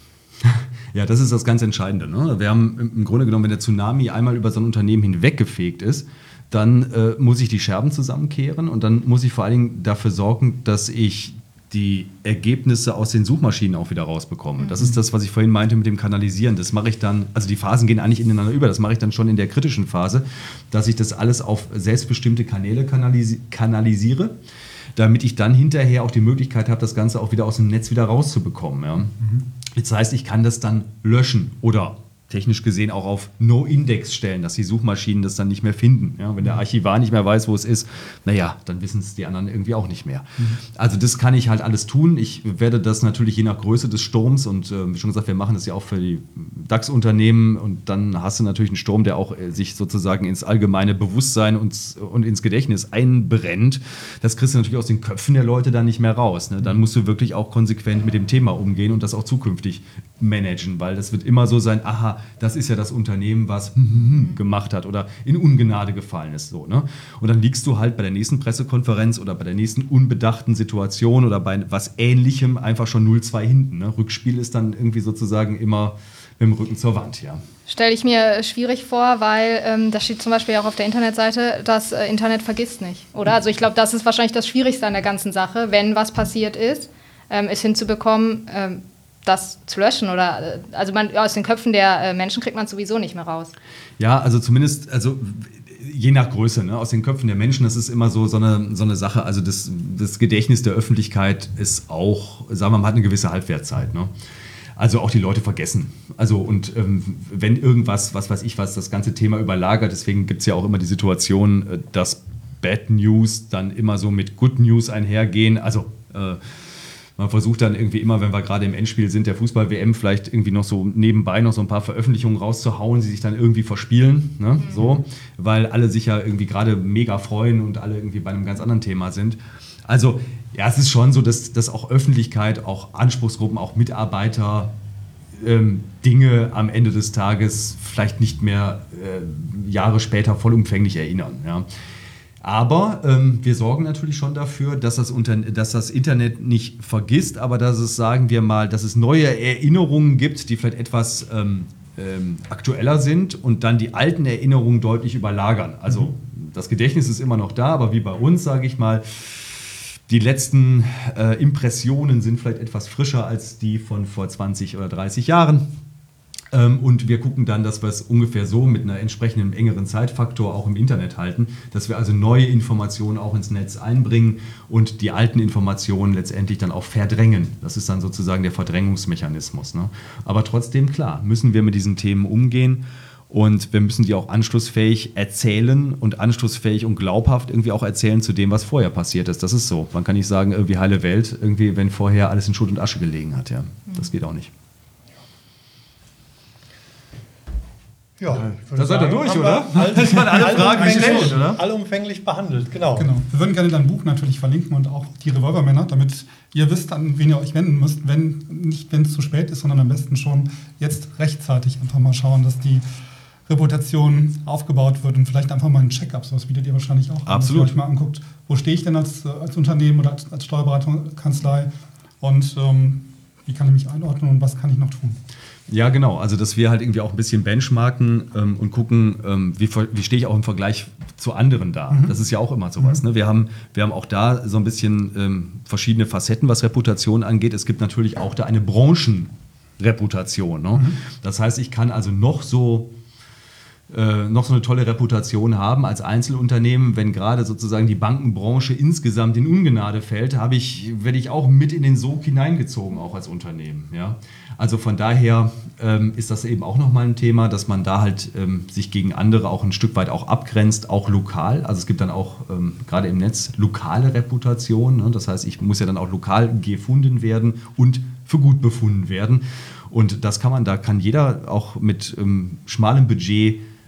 Ja, das ist das ganz Entscheidende. Ne? Wir haben im Grunde genommen, wenn der Tsunami einmal über so ein Unternehmen hinweggefegt ist, dann muss ich die Scherben zusammenkehren und dann muss ich vor allen Dingen dafür sorgen, dass ich die Ergebnisse aus den Suchmaschinen auch wieder rausbekomme. Das ist das, was ich vorhin meinte mit dem Kanalisieren. Das mache ich dann, also die Phasen gehen eigentlich ineinander über, das mache ich dann schon in der kritischen Phase, dass ich das alles auf selbstbestimmte Kanäle kanalisiere, damit ich dann hinterher auch die Möglichkeit habe, das Ganze auch wieder aus dem Netz wieder rauszubekommen. Ja. Das heißt, ich kann das dann löschen oder technisch gesehen auch auf No-Index stellen, dass die Suchmaschinen das dann nicht mehr finden. Ja, wenn der Archivar nicht mehr weiß, wo es ist, naja, dann wissen es die anderen irgendwie auch nicht mehr. Also das kann ich halt alles tun. Ich werde das natürlich je nach Größe des Sturms und wie schon gesagt, wir machen das ja auch für die DAX-Unternehmen und dann hast du natürlich einen Sturm, der auch sich sozusagen ins allgemeine Bewusstsein und ins Gedächtnis einbrennt. Das kriegst du natürlich aus den Köpfen der Leute dann nicht mehr raus. Ne? Dann musst du wirklich auch konsequent mit dem Thema umgehen und das auch zukünftig managen, weil das wird immer so sein, aha, das ist ja das Unternehmen, was gemacht hat oder in Ungnade gefallen ist. So, ne? Und dann liegst du halt bei der nächsten Pressekonferenz oder bei der nächsten unbedachten Situation oder bei was Ähnlichem einfach schon 0-2 hinten. Ne? Rückspiel ist dann irgendwie sozusagen immer mit dem Rücken zur Wand. Ja. Stelle ich mir schwierig vor, weil das steht zum Beispiel auch auf der Internetseite, das Internet vergisst nicht, oder? Also ich glaube, das ist wahrscheinlich das Schwierigste an der ganzen Sache, wenn was passiert ist, es hinzubekommen, das zu löschen oder also aus den Köpfen der Menschen kriegt man es sowieso nicht mehr raus. Ja, also zumindest, also je nach Größe, ne? Aus den Köpfen der Menschen, das ist immer so eine Sache, also das Gedächtnis der Öffentlichkeit ist auch, sagen wir mal, hat eine gewisse Halbwertzeit, ne? Also auch die Leute vergessen. Also und wenn irgendwas, was weiß ich was, das ganze Thema überlagert, deswegen gibt es ja auch immer die Situation, dass Bad News dann immer so mit Good News einhergehen, also man versucht dann irgendwie immer, wenn wir gerade im Endspiel sind, der Fußball-WM vielleicht irgendwie noch so nebenbei noch so ein paar Veröffentlichungen rauszuhauen, die sich dann irgendwie verspielen, ne? So, weil alle sich ja irgendwie gerade mega freuen und alle irgendwie bei einem ganz anderen Thema sind. Also ja, es ist schon so, dass auch Öffentlichkeit, auch Anspruchsgruppen, auch Mitarbeiter Dinge am Ende des Tages vielleicht nicht mehr Jahre später vollumfänglich erinnern. Ja. Aber wir sorgen natürlich schon dafür, dass das Internet nicht vergisst, aber dass es, sagen wir mal, dass es neue Erinnerungen gibt, die vielleicht etwas aktueller sind und dann die alten Erinnerungen deutlich überlagern. Also das Gedächtnis ist immer noch da, aber wie bei uns, sage ich mal, die letzten Impressionen sind vielleicht etwas frischer als die von vor 20 oder 30 Jahren. Und wir gucken dann, dass wir es ungefähr so mit einer entsprechenden engeren Zeitfaktor auch im Internet halten, dass wir also neue Informationen auch ins Netz einbringen und die alten Informationen letztendlich dann auch verdrängen. Das ist dann sozusagen der Verdrängungsmechanismus. Ne? Aber trotzdem, klar, müssen wir mit diesen Themen umgehen und wir müssen die auch anschlussfähig erzählen und anschlussfähig und glaubhaft irgendwie auch erzählen zu dem, was vorher passiert ist. Das ist so. Man kann nicht sagen, irgendwie heile Welt, irgendwie, wenn vorher alles in Schutt und Asche gelegen hat. Ja. Das geht auch nicht. Ja, da seid ihr durch, oder? Das waren alle Fragen gestellt, oder? Allumfänglich behandelt, genau. Wir würden gerne dein Buch natürlich verlinken und auch die Revolvermänner, damit ihr wisst, an wen ihr euch wenden müsst, wenn es zu spät ist, sondern am besten schon jetzt rechtzeitig einfach mal schauen, dass die Reputation aufgebaut wird und vielleicht einfach mal ein Check-up, sowas bietet ihr wahrscheinlich auch. Absolut. Dass ihr euch mal anguckt, wo stehe ich denn als Unternehmen oder als Steuerberatungskanzlei und wie kann ich mich einordnen und was kann ich noch tun? Ja, genau. Also, dass wir halt irgendwie auch ein bisschen benchmarken und gucken, wie stehe ich auch im Vergleich zu anderen da. Das ist ja auch immer sowas. Ne? Wir haben auch da so ein bisschen verschiedene Facetten, was Reputation angeht. Es gibt natürlich auch da eine Branchenreputation. Ne? Das heißt, ich kann also noch so eine tolle Reputation haben als Einzelunternehmen, wenn gerade sozusagen die Bankenbranche insgesamt in Ungnade fällt, werde ich auch mit in den Sog hineingezogen, auch als Unternehmen. Ja? Also von daher ist das eben auch nochmal ein Thema, dass man da halt sich gegen andere auch ein Stück weit auch abgrenzt, auch lokal. Also es gibt dann auch gerade im Netz lokale Reputation. Ne? Das heißt, ich muss ja dann auch lokal gefunden werden und für gut befunden werden. Und da kann jeder auch mit schmalem Budget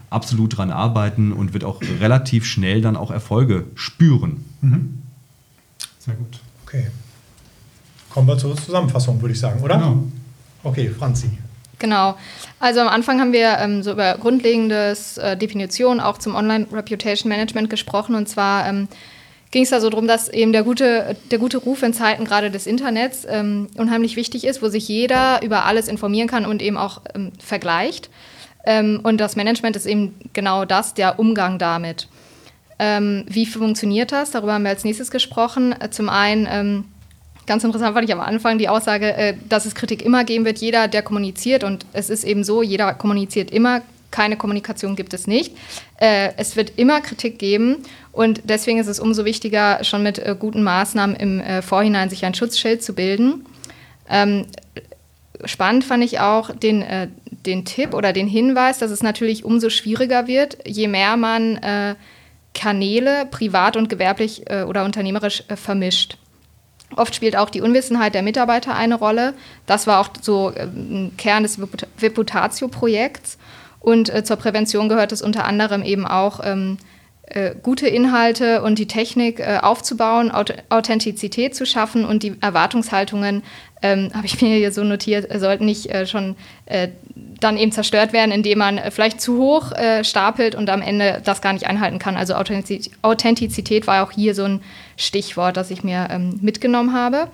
absolut dran arbeiten und wird auch relativ schnell dann auch Erfolge spüren. Sehr gut. Okay. Kommen wir zur Zusammenfassung, würde ich sagen, oder? Genau. Okay, Franzi. Genau. Also am Anfang haben wir so über grundlegendes Definitionen auch zum Online-Reputation-Management gesprochen. Und zwar ging es da so darum, dass eben der gute Ruf in Zeiten gerade des Internets unheimlich wichtig ist, wo sich jeder über alles informieren kann und eben auch vergleicht. Und das Management ist eben genau das, der Umgang damit. Wie funktioniert das? Darüber haben wir als nächstes gesprochen. Zum einen, ganz interessant fand ich am Anfang die Aussage, dass es Kritik immer geben wird. Jeder, der kommuniziert, und es ist eben so, jeder kommuniziert immer, keine Kommunikation gibt es nicht. Es wird immer Kritik geben und deswegen ist es umso wichtiger, schon mit guten Maßnahmen im Vorhinein sich ein Schutzschild zu bilden. Spannend fand ich auch den Tipp oder den Hinweis, dass es natürlich umso schwieriger wird, je mehr man Kanäle privat und gewerblich oder unternehmerisch vermischt. Oft spielt auch die Unwissenheit der Mitarbeiter eine Rolle. Das war auch so ein Kern des Reputatio-Projekts. Und zur Prävention gehört es unter anderem eben auch, gute Inhalte und die Technik aufzubauen, Authentizität zu schaffen und die Erwartungshaltungen, habe ich mir hier so notiert, sollten nicht schon dann eben zerstört werden, indem man vielleicht zu hoch stapelt und am Ende das gar nicht einhalten kann. Also Authentizität war auch hier so ein Stichwort, das ich mir mitgenommen habe.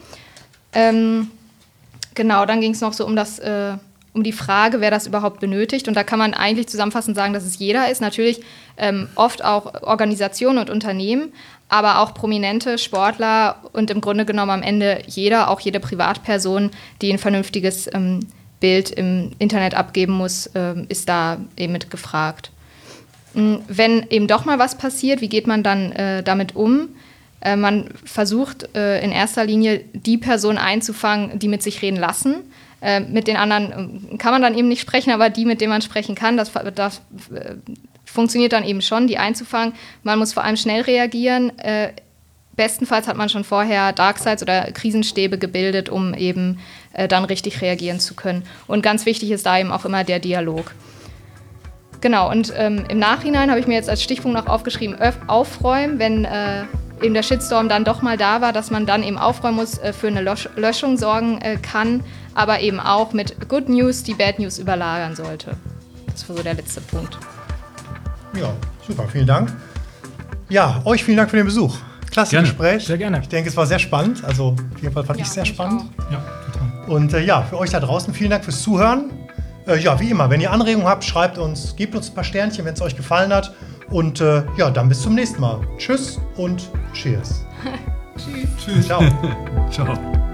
Genau, dann ging es noch so um die Frage, wer das überhaupt benötigt. Und da kann man eigentlich zusammenfassend sagen, dass es jeder ist. Natürlich oft auch Organisationen und Unternehmen, aber auch prominente Sportler und im Grunde genommen am Ende jeder, auch jede Privatperson, die ein vernünftiges Bild im Internet abgeben muss, ist da eben mit gefragt. Wenn eben doch mal was passiert, wie geht man dann damit um? Man versucht in erster Linie, die Person einzufangen, die mit sich reden lassen. Mit den anderen kann man dann eben nicht sprechen, aber die, mit denen man sprechen kann, das funktioniert dann eben schon, die einzufangen. Man muss vor allem schnell reagieren. Bestenfalls hat man schon vorher Darksides oder Krisenstäbe gebildet, um eben dann richtig reagieren zu können. Und ganz wichtig ist da eben auch immer der Dialog. Genau, und im Nachhinein habe ich mir jetzt als Stichpunkt noch aufgeschrieben, aufräumen, wenn eben der Shitstorm dann doch mal da war, dass man dann eben aufräumen muss, für eine Löschung sorgen kann, aber eben auch mit Good News die Bad News überlagern sollte. Das war so der letzte Punkt. Ja, super, vielen Dank. Ja, euch vielen Dank für den Besuch. Klasse Gerne. Gespräch. Sehr gerne. Ich denke, es war sehr spannend. Also auf jeden Fall fand ich sehr spannend. Ja, total. Und ja, für euch da draußen vielen Dank fürs Zuhören. Ja, wie immer, wenn ihr Anregungen habt, schreibt uns, gebt uns ein paar Sternchen, wenn es euch gefallen hat. Und ja, dann bis zum nächsten Mal. Tschüss und Cheers. Tschüss. Ciao. Ciao.